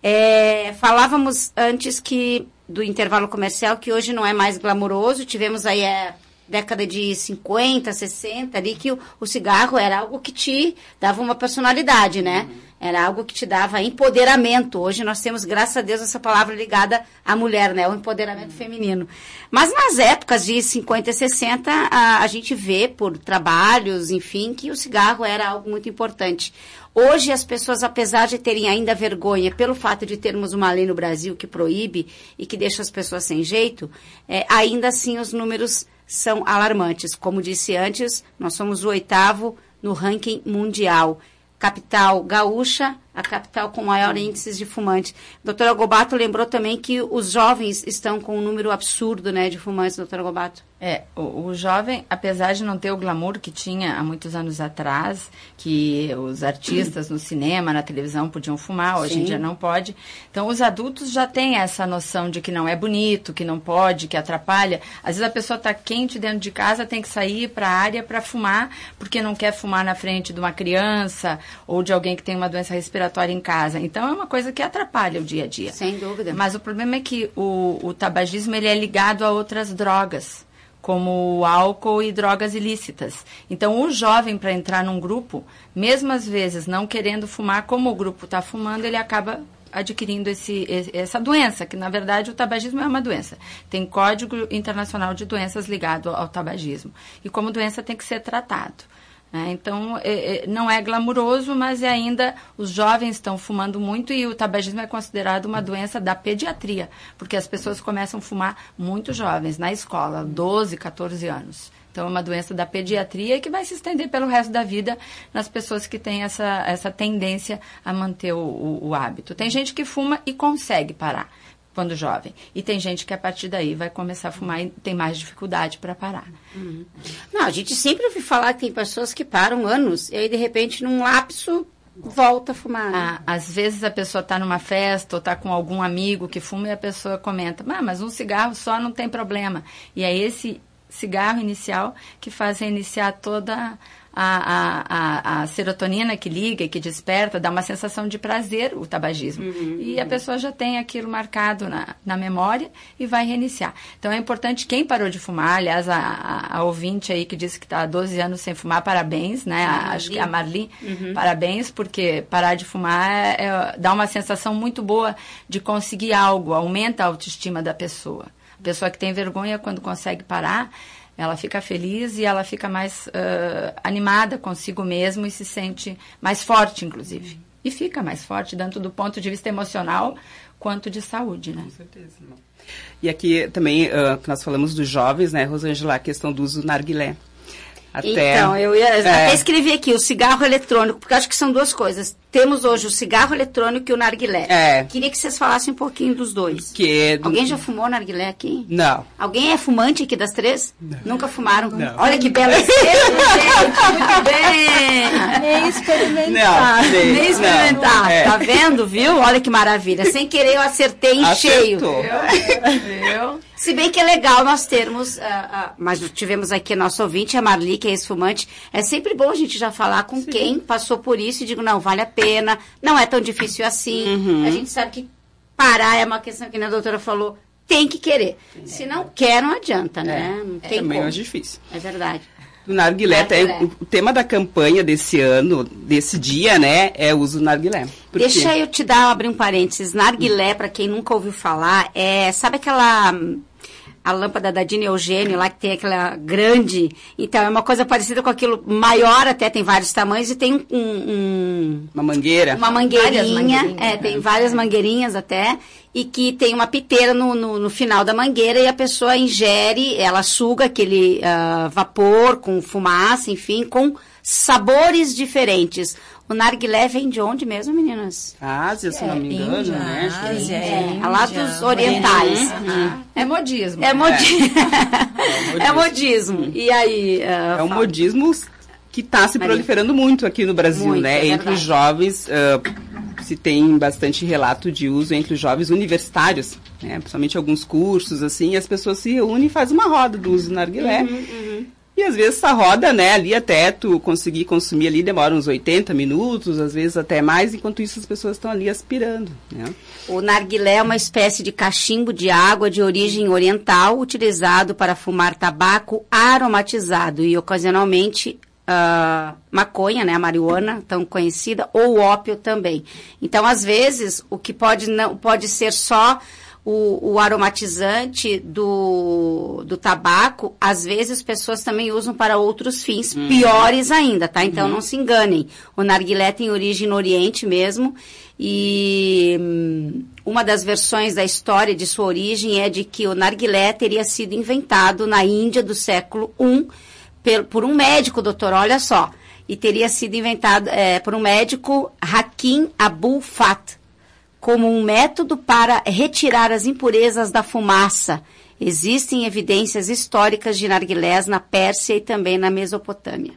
É, falávamos antes que do intervalo comercial, que hoje não é mais glamuroso, tivemos aí a década de cinquenta, sessenta, ali que o, o cigarro era algo que te dava uma personalidade, né? Era algo que te dava empoderamento. Hoje nós temos, graças a Deus, essa palavra ligada à mulher, né? O empoderamento feminino. Mas nas épocas de cinquenta e sessenta, a, a gente vê por trabalhos, enfim, que o cigarro era algo muito importante. Hoje as pessoas, apesar de terem ainda vergonha pelo fato de termos uma lei no Brasil que proíbe e que deixa as pessoas sem jeito, é, ainda assim os números são alarmantes. Como disse antes, nós somos o oitavo no ranking mundial. Capital gaúcha, a capital com maior índice de fumantes. Doutora Gobato lembrou também que os jovens estão com um número absurdo, né, de fumantes, doutora Gobato. É, o, o jovem, apesar de não ter o glamour que tinha há muitos anos atrás, que os artistas no cinema, na televisão podiam fumar, hoje Sim. em dia não pode. Então, os adultos já têm essa noção de que não é bonito, que não pode, que atrapalha. Às vezes a pessoa está quente dentro de casa, tem que sair para a área para fumar, porque não quer fumar na frente de uma criança ou de alguém que tem uma doença respiratória em casa. Então, é uma coisa que atrapalha o dia a dia. Sem dúvida. Mas o problema é que o, o tabagismo ele é ligado a outras drogas, como o álcool e drogas ilícitas. Então, o jovem, para entrar num grupo, mesmo às vezes não querendo fumar, como o grupo está fumando, ele acaba adquirindo esse, essa doença, que na verdade o tabagismo é uma doença. Tem Código Internacional de Doenças ligado ao tabagismo. E como doença tem que ser tratado. É, então, é, é, não é glamuroso, mas é ainda os jovens estão fumando muito e o tabagismo é considerado uma doença da pediatria, porque as pessoas começam a fumar muito jovens, na escola, doze, catorze anos. Então, é uma doença da pediatria que vai se estender pelo resto da vida nas pessoas que têm essa, essa tendência a manter o, o, o hábito. Tem gente que fuma e consegue parar quando jovem. E tem gente que a partir daí vai começar a fumar e tem mais dificuldade para parar. Uhum. Não, a gente sempre ouve falar que tem pessoas que param anos e aí de repente num lapso volta a fumar. Ah, às vezes a pessoa está numa festa ou está com algum amigo que fuma e a pessoa comenta, ah, mas um cigarro só não tem problema. E é esse cigarro inicial que faz iniciar toda a, a, a serotonina que liga e que desperta, dá uma sensação de prazer, o tabagismo. Uhum, e uhum. a pessoa já tem aquilo marcado na, na memória e vai reiniciar. Então, é importante quem parou de fumar, aliás, a, a, a ouvinte aí que disse que está há doze anos sem fumar, parabéns, né? A, acho que é a Marli, uhum. parabéns, porque parar de fumar é, é, dá uma sensação muito boa de conseguir algo, aumenta a autoestima da pessoa. A pessoa que tem vergonha, quando consegue parar, ela fica feliz e ela fica mais uh, animada consigo mesmo e se sente mais forte, inclusive. E fica mais forte, tanto do ponto de vista emocional quanto de saúde, né? Com certeza. Não. E aqui também, uh, nós falamos dos jovens, né, Rosângela, a questão do uso do narguilé. Até, então, eu ia é. até escrever aqui, o cigarro eletrônico, porque acho que são duas coisas. Temos hoje o cigarro eletrônico e o narguilé. É. Queria que vocês falassem um pouquinho dos dois. Que do... Alguém já fumou narguilé aqui? Não. Alguém é fumante aqui das três? Não. Nunca fumaram? Não. Olha que bela exemplo, gente. Muito bem. Nem experimentar. Não, nem, nem experimentar. Não, é. Tá vendo, viu? Olha que maravilha. Sem querer eu acertei em Acertou. cheio. Eu? Se bem que é legal nós termos, uh, uh, mas tivemos aqui a nossa ouvinte, a Marli, que é ex-fumante. É sempre bom a gente já falar com Sim. quem passou por isso e digo, não, vale a pena, não é tão difícil assim. Uhum. A gente sabe que parar é uma questão que a doutora falou, tem que querer. É. Se não quer, não adianta, né? É. Não tem Também como. é difícil. É verdade. O narguilé, narguilé. É, o tema da campanha desse ano, desse dia, né, é o uso do narguilé. Por Deixa quê? eu te dar, abrir um parênteses. Narguilé, para quem nunca ouviu falar, é, sabe aquela... a lâmpada da Dina Eugênio lá, que tem aquela grande... Então, é uma coisa parecida com aquilo maior, até tem vários tamanhos, e tem um... um uma mangueira. Uma mangueirinha, é, tem é. várias mangueirinhas até, e que tem uma piteira no, no, no final da mangueira, e a pessoa ingere, ela suga aquele uh, vapor com fumaça, enfim, com sabores diferentes. O narguilé vem de onde mesmo, meninas? Ásia, se é, não me engano, Índia, né? Ásia, é, é, lá dos orientais. Uhum. É modismo. É, modi... é. é modismo. Uhum. E aí... Uh, é um modismo que está se proliferando muito aqui no Brasil, muito, né? É entre os jovens, uh, se tem bastante relato de uso entre os jovens universitários, né? Principalmente alguns cursos, assim, e as pessoas se reúnem e fazem uma roda do uso do narguilé. Uhum, uhum. E às vezes essa roda, né, ali até tu conseguir consumir ali, demora uns oitenta minutos, às vezes até mais, enquanto isso as pessoas estão ali aspirando, né? O narguilé é uma espécie de cachimbo de água de origem oriental, utilizado para fumar tabaco aromatizado e ocasionalmente uh, maconha, né, a marihuana, tão conhecida, ou ópio também. Então, às vezes, o que pode, não, pode ser só... O, o aromatizante do, do tabaco, às vezes as pessoas também usam para outros fins, uhum. piores ainda, tá? Então, uhum. não se enganem. O narguilé tem origem no Oriente mesmo, e hum, uma das versões da história de sua origem é de que o narguilé teria sido inventado na Índia do século primeiro por, por um médico, doutor, olha só, e teria sido inventado é, por um médico, Hakim Abul Fath, como um método para retirar as impurezas da fumaça. Existem evidências históricas de narguilés na Pérsia e também na Mesopotâmia.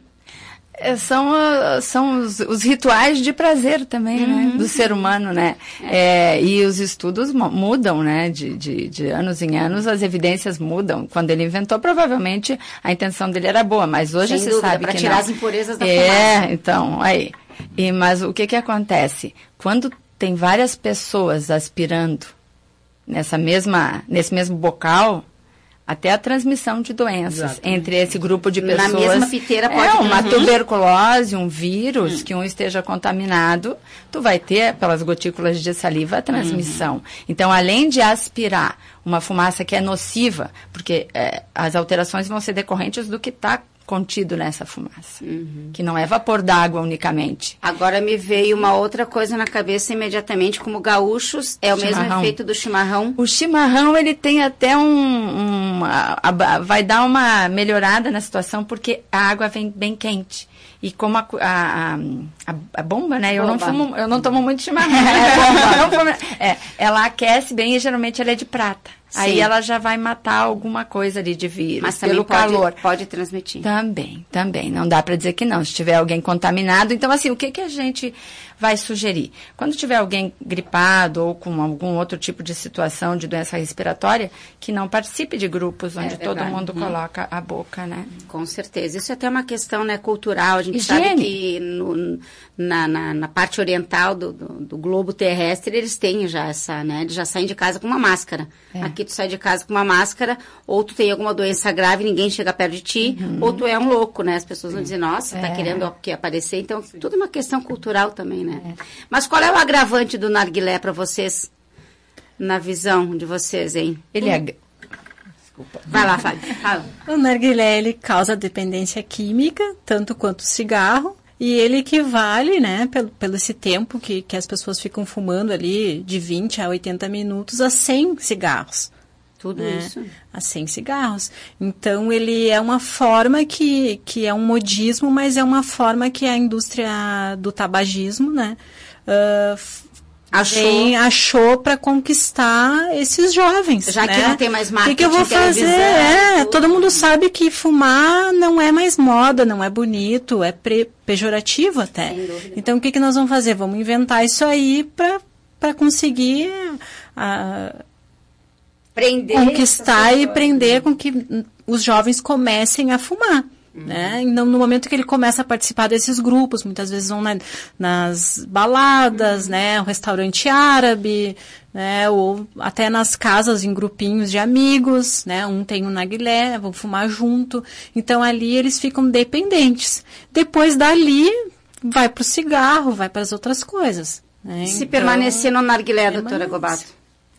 É, são uh, são os, os rituais de prazer também, uhum. né, do ser humano, né? É. É, e os estudos mudam, né? De, de, de anos em anos, as evidências mudam. Quando ele inventou, provavelmente a intenção dele era boa, mas hoje se sabe que não. Para tirar as impurezas da é, fumaça. É, então, aí. E, mas o que que acontece? Quando tem várias pessoas aspirando nessa mesma, nesse mesmo bocal, até a transmissão de doenças. Exato. Entre esse grupo de pessoas. Na mesma piteira pode é uma uhum. tuberculose, um vírus, uhum. que um esteja contaminado, tu vai ter, pelas gotículas de saliva, a transmissão. Uhum. Então, além de aspirar uma fumaça que é nociva, porque é, as alterações vão ser decorrentes do que está contido nessa fumaça, uhum. que não é vapor d'água unicamente. Agora me veio uma outra coisa na cabeça imediatamente, como gaúchos, é o chimarrão. Mesmo efeito do chimarrão? O chimarrão, ele tem até um... um a, a, vai dar uma melhorada na situação, porque a água vem bem quente. E como a, a, a, a bomba, né? Eu bomba. não fumo, eu não tomo muito chimarrão. É, bomba. Não fumo, é, ela aquece bem e geralmente ela é de prata. Sim. Aí ela já vai matar alguma coisa ali de vírus. Mas pelo pode, calor. Pode transmitir. Também, também. Não dá para dizer que não. Se tiver alguém contaminado, então assim, o que que a gente vai sugerir? Quando tiver alguém gripado ou com algum outro tipo de situação de doença respiratória, que não participe de grupos onde é todo mundo hum. coloca a boca, né? Com certeza. Isso é até uma questão, né, cultural. A gente Higiene. sabe que no, na, na, na parte oriental do, do, do globo terrestre, eles têm já essa, né? Eles já saem de casa com uma máscara. É. Aqui tu sai de casa com uma máscara, ou tu tem alguma doença grave, ninguém chega perto de ti, uhum. ou tu é um louco, né? As pessoas vão dizer, nossa, é. tá querendo que aparecer. Então, Sim. tudo é uma questão cultural também, né? É. Mas qual é o agravante do narguilé para vocês, na visão de vocês, hein? Ele é... Desculpa. Vai lá, Fábio. Fala. O narguilé, ele causa dependência química, tanto quanto o cigarro. E ele equivale, né, pelo, pelo esse tempo que, que as pessoas ficam fumando ali, de vinte a oitenta minutos, a cem cigarros. Tudo né? isso? A cem cigarros. Então, ele é uma forma que, que é um modismo, mas é uma forma que a indústria do tabagismo, né, uh, achou, achou para conquistar esses jovens. Já né? que não tem mais marketing. O que, que eu vou fazer? É, todo mundo sabe que fumar não é mais moda, não é bonito, é pre, pejorativo até. Então, o que, que nós vamos fazer? Vamos inventar isso aí para conseguir uh, prender conquistar e prender com que os jovens comecem a fumar. Uhum. Né? Então, no momento que ele começa a participar desses grupos, muitas vezes vão na, nas baladas, uhum. né, o restaurante árabe, né, ou até nas casas em grupinhos de amigos, né, um tem um narguilé, vão fumar junto. Então, ali eles ficam dependentes. Depois dali, vai para o cigarro, vai para as outras coisas. Né? Se então, permanecer no narguilé, doutora Gobato?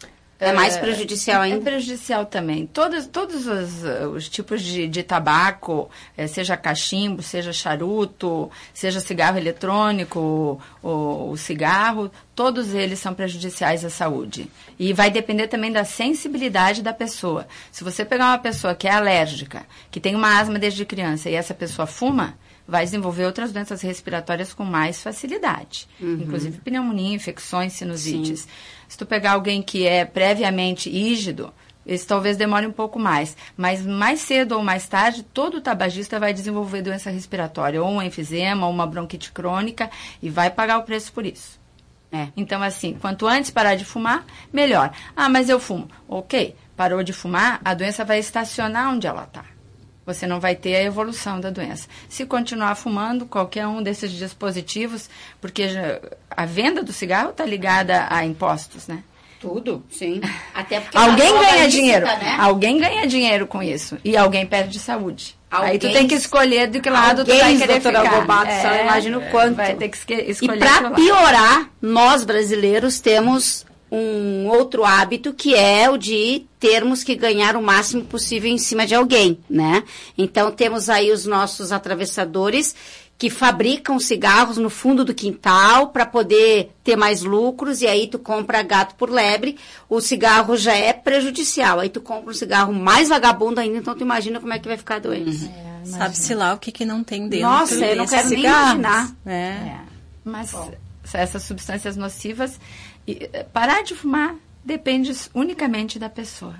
É mais prejudicial ainda? É prejudicial também. Todos, todos os, os tipos de, de tabaco, é, seja cachimbo, seja charuto, seja cigarro eletrônico, ou, o cigarro, todos eles são prejudiciais à saúde. E vai depender também da sensibilidade da pessoa. Se você pegar uma pessoa que é alérgica, que tem uma asma desde criança, e essa pessoa fuma, vai desenvolver outras doenças respiratórias com mais facilidade. Uhum. Inclusive pneumonia, infecções, sinusites. Sim. Se tu pegar alguém que é previamente rígido, esse talvez demore um pouco mais. Mas mais cedo ou mais tarde, todo tabagista vai desenvolver doença respiratória, ou um enfisema, ou uma bronquite crônica, e vai pagar o preço por isso. É. Então, assim, quanto antes parar de fumar, melhor. Ah, mas eu fumo. Ok, parou de fumar, a doença vai estacionar onde ela está. Você não vai ter a evolução da doença. Se continuar fumando, qualquer um desses dispositivos, porque a venda do cigarro está ligada a impostos, né? Tudo, sim. Até porque alguém ganha dinheiro. Né? Alguém ganha dinheiro com isso. E alguém perde saúde. Alguém, aí tu tem que escolher do que lado alguém, tu vai querer ficar. Gobato, é, só imagina o quanto. Vai ter que escolher. E para piorar, nós brasileiros temos um outro hábito, que é o de termos que ganhar o máximo possível em cima de alguém, né? Então, temos aí os nossos atravessadores que fabricam cigarros no fundo do quintal para poder ter mais lucros, e aí tu compra gato por lebre, o cigarro já é prejudicial, aí tu compra um cigarro mais vagabundo ainda, então tu imagina como é que vai ficar a doença. É, sabe-se lá o que, que não tem dentro. Nossa, eu não quero cigarros. Nem imaginar. É. É. Mas Bom. essas substâncias nocivas, e, parar de fumar depende unicamente da pessoa.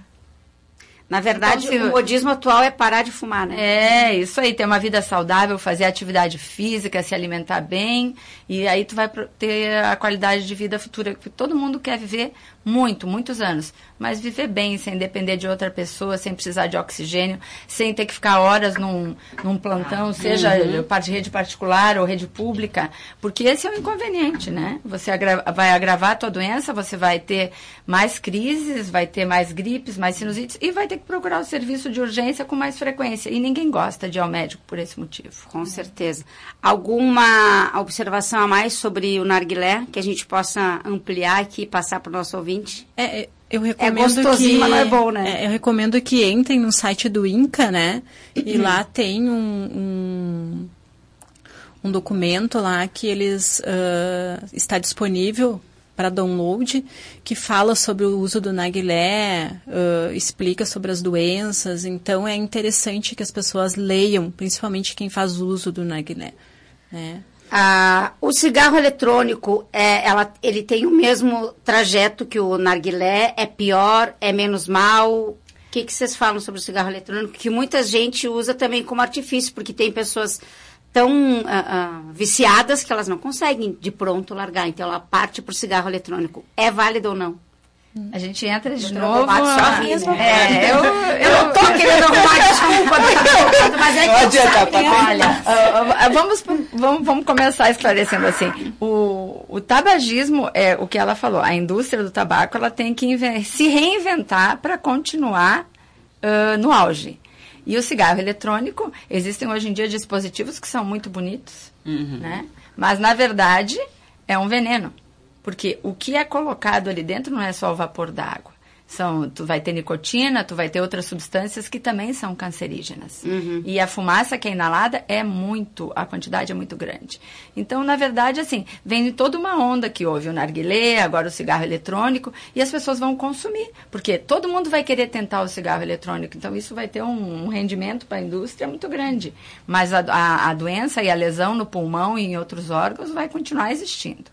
Na verdade, então, se... o modismo atual é parar de fumar, né? É, isso aí, ter uma vida saudável, fazer atividade física, se alimentar bem, e aí tu vai ter a qualidade de vida futura. Todo mundo quer viver muito, muitos anos, mas viver bem, sem depender de outra pessoa, sem precisar de oxigênio, sem ter que ficar horas num, num plantão, seja uhum. de rede particular ou rede pública, porque esse é o inconveniente, né? Você agra- vai agravar a tua doença, você vai ter mais crises, vai ter mais gripes, mais sinusites, e vai ter que procurar o serviço de urgência com mais frequência. E ninguém gosta de ir ao médico por esse motivo. Com certeza. Alguma observação a mais sobre o narguilé que a gente possa ampliar aqui e passar para o nosso ouvinte? É, eu recomendo é gostosinho, que, mas não é bom, né? É, eu recomendo que entrem no site do INCA, né? E lá tem um, um, um documento lá que eles uh, está disponível para download, que fala sobre o uso do narguilé, uh, explica sobre as doenças. Então, é interessante que as pessoas leiam, principalmente quem faz uso do narguilé, né? Ah, o cigarro eletrônico, é, ela, ele tem o mesmo trajeto que o narguilé? É pior? É menos mal? O que, que vocês falam sobre o cigarro eletrônico? Que muita gente usa também como artifício, porque tem pessoas tão uh, uh, viciadas que elas não conseguem de pronto largar. Então, ela parte para o cigarro eletrônico. É válido ou não? A gente entra de Doutora novo... Gobato só ri, né? É, eu, eu, eu não tô querendo arrumar desculpa, mas é que não adianta, sabe, né? Olha, uh, vamos, vamos, vamos começar esclarecendo assim. O, o tabagismo, é o que ela falou, a indústria do tabaco, ela tem que se reinventar para continuar uh, no auge. E o cigarro eletrônico, existem hoje em dia dispositivos que são muito bonitos, uhum. né? Mas, na verdade, é um veneno. Porque o que é colocado ali dentro não é só o vapor da água. São, tu vai ter nicotina, tu vai ter outras substâncias que também são cancerígenas. Uhum. E a fumaça que é inalada é muito, a quantidade é muito grande. Então, na verdade, assim, vem de toda uma onda que houve o narguilé, agora o cigarro eletrônico, e as pessoas vão consumir. Porque todo mundo vai querer tentar o cigarro eletrônico, então isso vai ter um, um rendimento para a indústria muito grande. Mas a, a, a doença e a lesão no pulmão e em outros órgãos vai continuar existindo.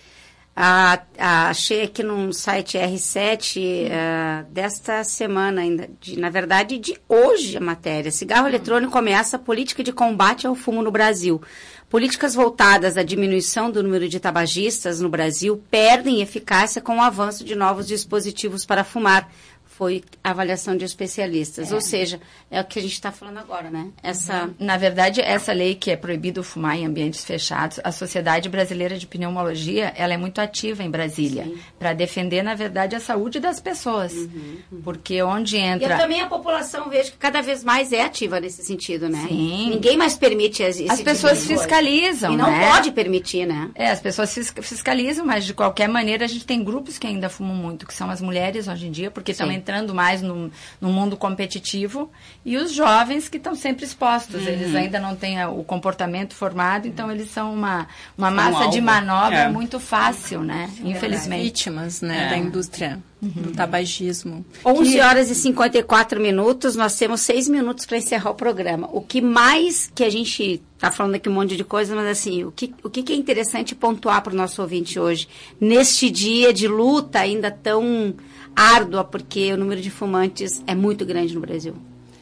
Ah, ah, achei aqui num site R sete ah, desta semana ainda, de, na verdade de hoje a matéria. Cigarro eletrônico ameaça a política de combate ao fumo no Brasil. Políticas voltadas à diminuição do número de tabagistas no Brasil perdem eficácia com o avanço de novos dispositivos para fumar. foi a avaliação de especialistas. É. Ou seja, é o que a gente está falando agora, né? Essa... Na verdade, essa lei que é proibido fumar em ambientes fechados, a Sociedade Brasileira de Pneumologia, ela é muito ativa em Brasília, para defender, na verdade, a saúde das pessoas. Uhum, uhum. Porque onde entra... E também a população, vejo que cada vez mais é ativa nesse sentido, né? Sim. Ninguém mais permite esse As pessoas tipo de fiscalizam, E não né? pode permitir, né? É, as pessoas fiscalizam, mas de qualquer maneira a gente tem grupos que ainda fumam muito, que são as mulheres hoje em dia, porque estão entrando mais no, no mundo competitivo, e os jovens que estão sempre expostos, uhum. eles ainda não têm a, o comportamento formado, então eles são uma, uma massa um de manobra é. muito fácil, né? Sim, infelizmente. Vítimas, né, é. da indústria uhum. do tabagismo. onze horas e cinquenta e quatro minutos, nós temos seis minutos para encerrar o programa. O que mais que a gente está falando aqui um monte de coisa, mas assim, o que, o que é interessante pontuar para o nosso ouvinte hoje, neste dia de luta ainda tão árdua, porque o número de fumantes é muito grande no Brasil?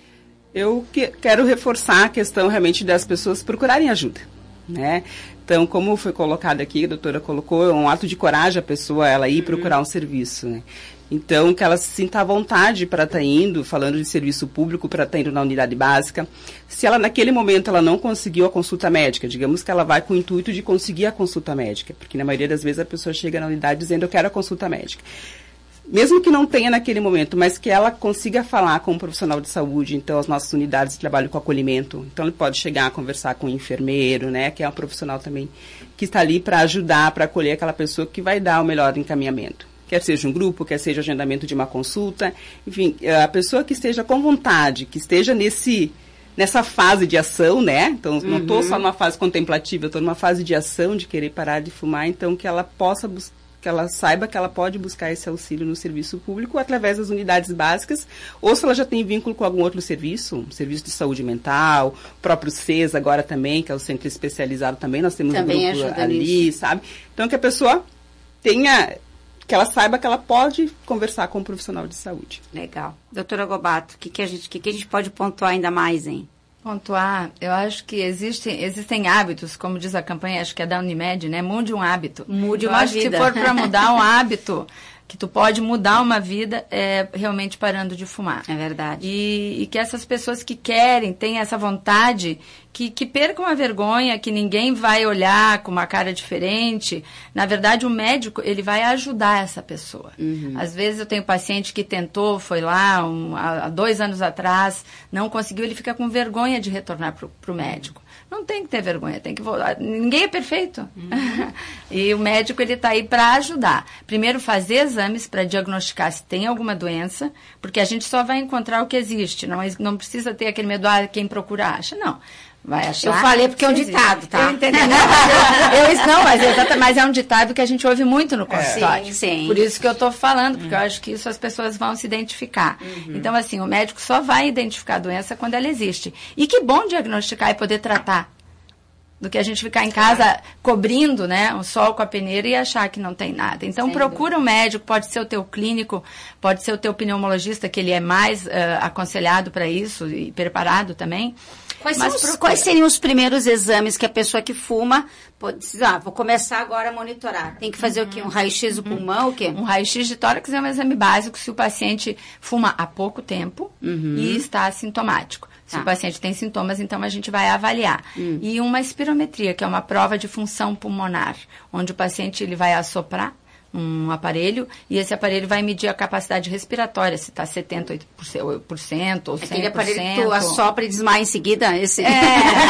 Eu que, quero reforçar a questão realmente das pessoas procurarem ajuda, né? Então, como foi colocado aqui, a doutora colocou, é um ato de coragem a pessoa, ela ir uhum. procurar um serviço, né? Então, que ela se sinta à vontade para estar tá indo, falando de serviço público, para estar tá indo na unidade básica. Se ela, naquele momento, ela não conseguiu a consulta médica, digamos que ela vai com o intuito de conseguir a consulta médica, porque na maioria das vezes a pessoa chega na unidade dizendo, eu quero a consulta médica. Mesmo que não tenha naquele momento, mas que ela consiga falar com um profissional de saúde, então as nossas unidades trabalham com acolhimento, então ele pode chegar a conversar com um enfermeiro, né, que é um profissional também, que está ali para ajudar, para acolher aquela pessoa que vai dar o melhor encaminhamento. Quer seja um grupo, quer seja agendamento de uma consulta, enfim, a pessoa que esteja com vontade, que esteja nesse, nessa fase de ação, né, então uhum. não estou só numa fase contemplativa, eu estou numa fase de ação, de querer parar de fumar, então que ela possa buscar, que ela saiba que ela pode buscar esse auxílio no serviço público através das unidades básicas, ou se ela já tem vínculo com algum outro serviço, um serviço de saúde mental, o próprio C E S agora também, que é o centro especializado também, nós temos também um grupo ali, nisso. Sabe? Então, que a pessoa tenha, que ela saiba que ela pode conversar com um profissional de saúde. Legal. Doutora Gobato, o que, que, a gente, que, que a gente pode pontuar ainda mais, hein? Pontuar, eu acho que existem, existem hábitos, como diz a campanha, acho que é da Unimed, né? Mude um hábito. Mude eu uma acho vida. Que se for para mudar um hábito, que tu pode mudar uma vida, é realmente parando de fumar. É verdade. E, e que essas pessoas que querem, têm essa vontade, que, que percam a vergonha, que ninguém vai olhar com uma cara diferente. Na verdade, o médico, ele vai ajudar essa pessoa. Uhum. Às vezes eu tenho paciente que tentou, foi lá um, há dois anos atrás, não conseguiu, ele fica com vergonha de retornar para o médico. Não tem que ter vergonha, tem que voltar. Ninguém é perfeito. Uhum. E o médico, ele está aí para ajudar. Primeiro, fazer exames para diagnosticar se tem alguma doença, porque a gente só vai encontrar o que existe. Não, não precisa ter aquele medo, ah, quem procura acha. Não. Vai achar. Eu falei porque é um ditado, tá? Eu entendi. Não, eu, não mas, exatamente, mas é um ditado que a gente ouve muito no consultório. Sim, sim. Por isso que eu estou falando, porque uhum. eu acho que isso as pessoas vão se identificar. Uhum. Então, assim, o médico só vai identificar a doença quando ela existe. E que bom diagnosticar e poder tratar. Do que a gente ficar em casa cobrindo, né, o sol com a peneira e achar que não tem nada. Então, Sem procura um médico, pode ser o teu clínico, pode ser o teu pneumologista, que ele é mais uh, aconselhado para isso e preparado também. Quais, Mas os, quais seriam os primeiros exames que a pessoa que fuma pode dizer, ah, vou começar agora a monitorar? Tem que fazer uhum. o quê? Um raio-x do uhum. pulmão, o quê? Um raio-x de tórax é um exame básico se o paciente fuma há pouco tempo uhum. e está assintomático. Se tá. o paciente tem sintomas, então a gente vai avaliar. Hum. E uma espirometria, que é uma prova de função pulmonar, onde o paciente ele vai assoprar um aparelho e esse aparelho vai medir a capacidade respiratória, se está setenta por cento ou cem por cento. Aquele aparelho que tu assopra e desmaia em seguida? Esse... É,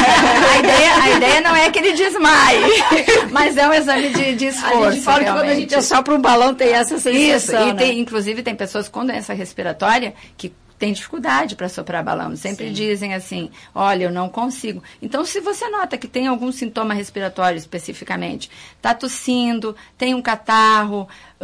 a, ideia, a ideia não é que ele desmaie, mas é um exame de, de esforço. A gente fala que quando a gente assopra um balão tem essa sensação, Isso, e né? tem, inclusive tem pessoas com doença respiratória que tem dificuldade para soprar balão. Sempre Sim. dizem assim, olha, eu não consigo. Então, se você nota que tem algum sintoma respiratório especificamente, está tossindo, tem um catarro,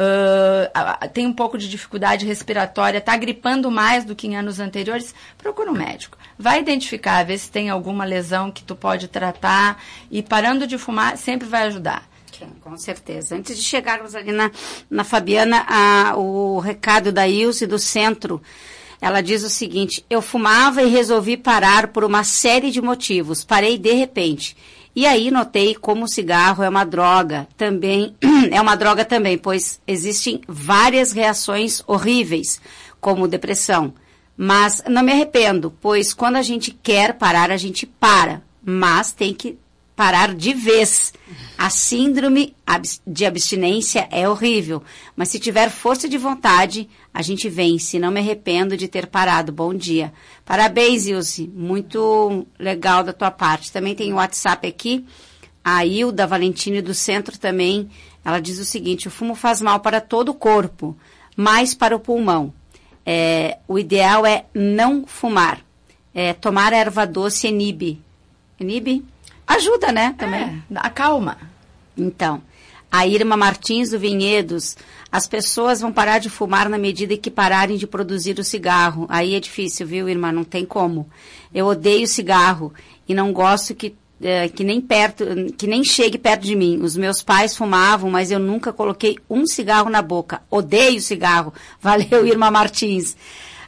uh, tem um pouco de dificuldade respiratória, está gripando mais do que em anos anteriores, procura um médico. Vai identificar, ver se tem alguma lesão que tu pode tratar e parando de fumar sempre vai ajudar. Com certeza. Antes de chegarmos ali na, na Fabiana, a, o recado da Ilse do Centro, ela diz o seguinte, eu fumava e resolvi parar por uma série de motivos, parei de repente. E aí notei como o cigarro é uma droga também, é uma droga também, pois existem várias reações horríveis, como depressão. Mas não me arrependo, pois quando a gente quer parar, a gente para. Mas tem que parar de vez. A síndrome de abstinência é horrível, mas se tiver força de vontade, a gente vence. Não me arrependo de ter parado. Bom dia. Parabéns, Ilse. Muito legal da tua parte. Também tem o WhatsApp aqui. A Hilda Valentini do Centro também, ela diz o seguinte: o fumo faz mal para todo o corpo, mais para o pulmão. É, o ideal é não fumar. É, tomar erva doce inibe. Inibe? Ajuda, né? Também. É, acalma. Então, a Irma Martins do Vinhedos, as pessoas vão parar de fumar na medida que pararem de produzir o cigarro. Aí é difícil, viu, Irma? Não tem como. Eu odeio cigarro e não gosto que, é, que, nem perto, que nem chegue perto de mim. Os meus pais fumavam, mas eu nunca coloquei um cigarro na boca. Odeio cigarro. Valeu, Irma Martins.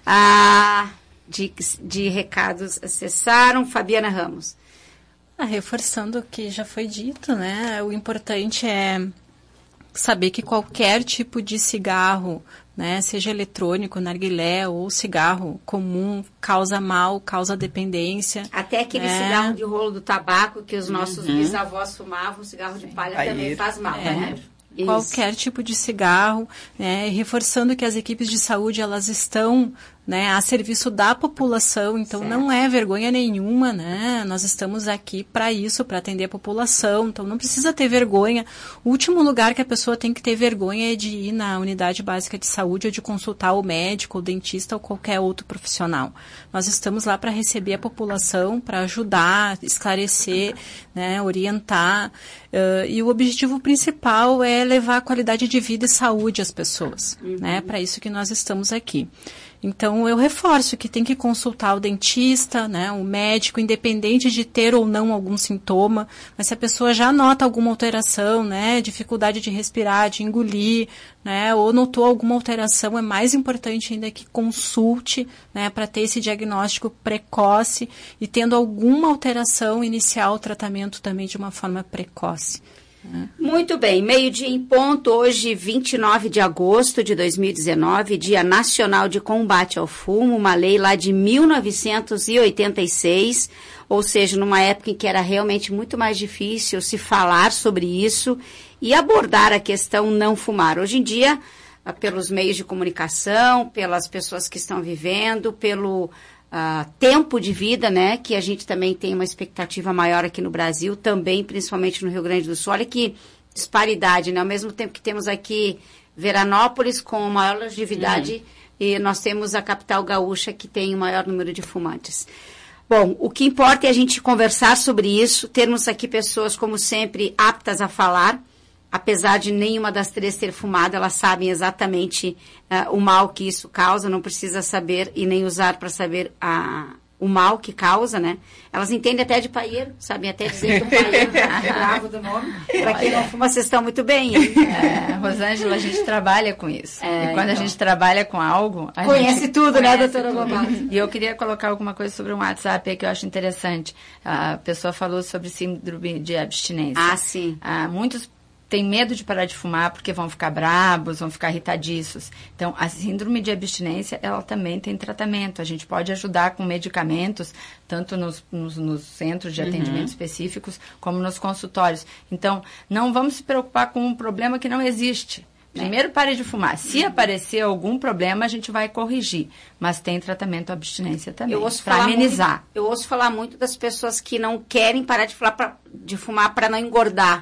Ah, de, de recados acessaram, Fabiana Ramos. Ah, reforçando o que já foi dito, né? O importante é saber que qualquer tipo de cigarro, né, seja eletrônico, narguilé ou cigarro comum, causa mal, causa dependência. Até aquele né? cigarro de rolo do tabaco que os nossos uhum. bisavós fumavam, cigarro de palha Aí. também faz mal, é. né? Isso. Qualquer tipo de cigarro, né, reforçando que as equipes de saúde, elas estão, né, a serviço da população, então certo. Não é vergonha nenhuma, né, nós estamos aqui para isso, para atender a população, então não precisa ter vergonha. O último lugar que a pessoa tem que ter vergonha é de ir na unidade básica de saúde ou de consultar o médico, o dentista ou qualquer outro profissional. Nós estamos lá para receber a população, para ajudar, esclarecer, né, orientar, uh, e o objetivo principal é levar a qualidade de vida e saúde às pessoas, uhum. né? Para isso que nós estamos aqui. Então, eu reforço que tem que consultar o dentista, né, o médico, independente de ter ou não algum sintoma, mas se a pessoa já nota alguma alteração, né, dificuldade de respirar, de engolir, né, ou notou alguma alteração, é mais importante ainda que consulte, né, para ter esse diagnóstico precoce e tendo alguma alteração, iniciar o tratamento também de uma forma precoce. Muito bem, meio-dia em ponto, hoje vinte e nove de agosto de dois mil e dezenove, Dia Nacional de Combate ao Fumo, uma lei lá de mil novecentos e oitenta e seis, ou seja, numa época em que era realmente muito mais difícil se falar sobre isso e abordar a questão não fumar. Hoje em dia, pelos meios de comunicação, pelas pessoas que estão vivendo, pelo Uh, tempo de vida, né, que a gente também tem uma expectativa maior aqui no Brasil, também, principalmente no Rio Grande do Sul. Olha que disparidade, né, ao mesmo tempo que temos aqui Veranópolis com maior longevidade, uhum. e nós temos a capital gaúcha que tem o maior número de fumantes. Bom, o que importa é a gente conversar sobre isso, termos aqui pessoas, como sempre, aptas a falar. Apesar de nenhuma das três ter fumado, elas sabem exatamente uh, o mal que isso causa, não precisa saber e nem usar para saber a, o mal que causa, né? Elas entendem até de paieiro, sabem até dizer do paieiro, bravo do nome. Para quem não fuma, vocês estão muito bem, hein? É, Rosângela, a gente trabalha com isso. É, e quando então, a gente trabalha com algo... A conhece gente tudo, conhece né, doutora Lobato? E eu queria colocar alguma coisa sobre um WhatsApp aí que eu acho interessante. A pessoa falou sobre síndrome de abstinência. Ah, sim. Ah, muitos tem medo de parar de fumar porque vão ficar brabos, vão ficar irritadiços. Então, a síndrome de abstinência, ela também tem tratamento. A gente pode ajudar com medicamentos, tanto nos, nos, nos centros de atendimento uhum. específicos, como nos consultórios. Então, não vamos se preocupar com um problema que não existe. Primeiro, pare de fumar. Se aparecer algum problema, a gente vai corrigir. Mas tem tratamento à abstinência também, para amenizar. Muito, eu ouço falar muito das pessoas que não querem parar de fumar pra, de fumar para não engordar.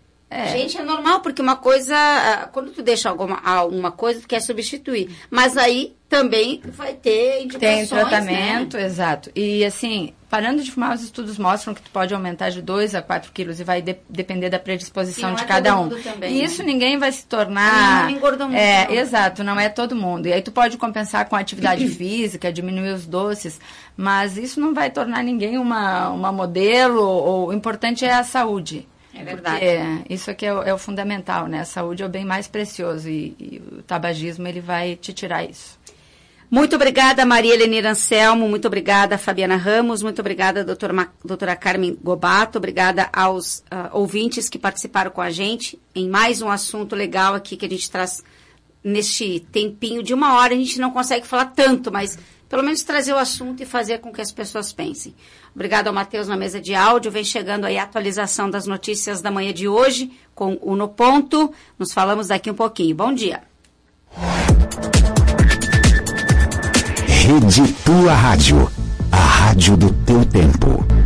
É. Gente, é normal, porque uma coisa, quando tu deixa alguma, alguma coisa, tu quer substituir. Mas aí também vai ter indicações, tem tratamento, né? Exato. E assim, parando de fumar, os estudos mostram que tu pode aumentar de dois a quatro quilos e vai de, depender da predisposição de é cada um. Também, e né? Isso ninguém vai se tornar... Não engorda muito. É, não. Exato, não é todo mundo. E aí tu pode compensar com atividade física, diminuir os doces, mas isso não vai tornar ninguém uma, uma modelo, ou, o importante é a saúde. É verdade. Porque isso aqui é o, é o fundamental, né? A saúde é o bem mais precioso e, e o tabagismo, ele vai te tirar isso. Muito obrigada, Maria Helenira Anselmo, muito obrigada, Fabiana Ramos, muito obrigada, doutora, Ma, doutora Carmen Gobato, obrigada aos uh, ouvintes que participaram com a gente em mais um assunto legal aqui que a gente traz neste tempinho de uma hora a gente não consegue falar tanto, mas pelo menos trazer o assunto e fazer com que as pessoas pensem. Obrigado ao Matheus na mesa de áudio. Vem chegando aí a atualização das notícias da manhã de hoje com o No Ponto. Nos falamos daqui um pouquinho. Bom dia. Rede Tua Rádio, a rádio do teu tempo.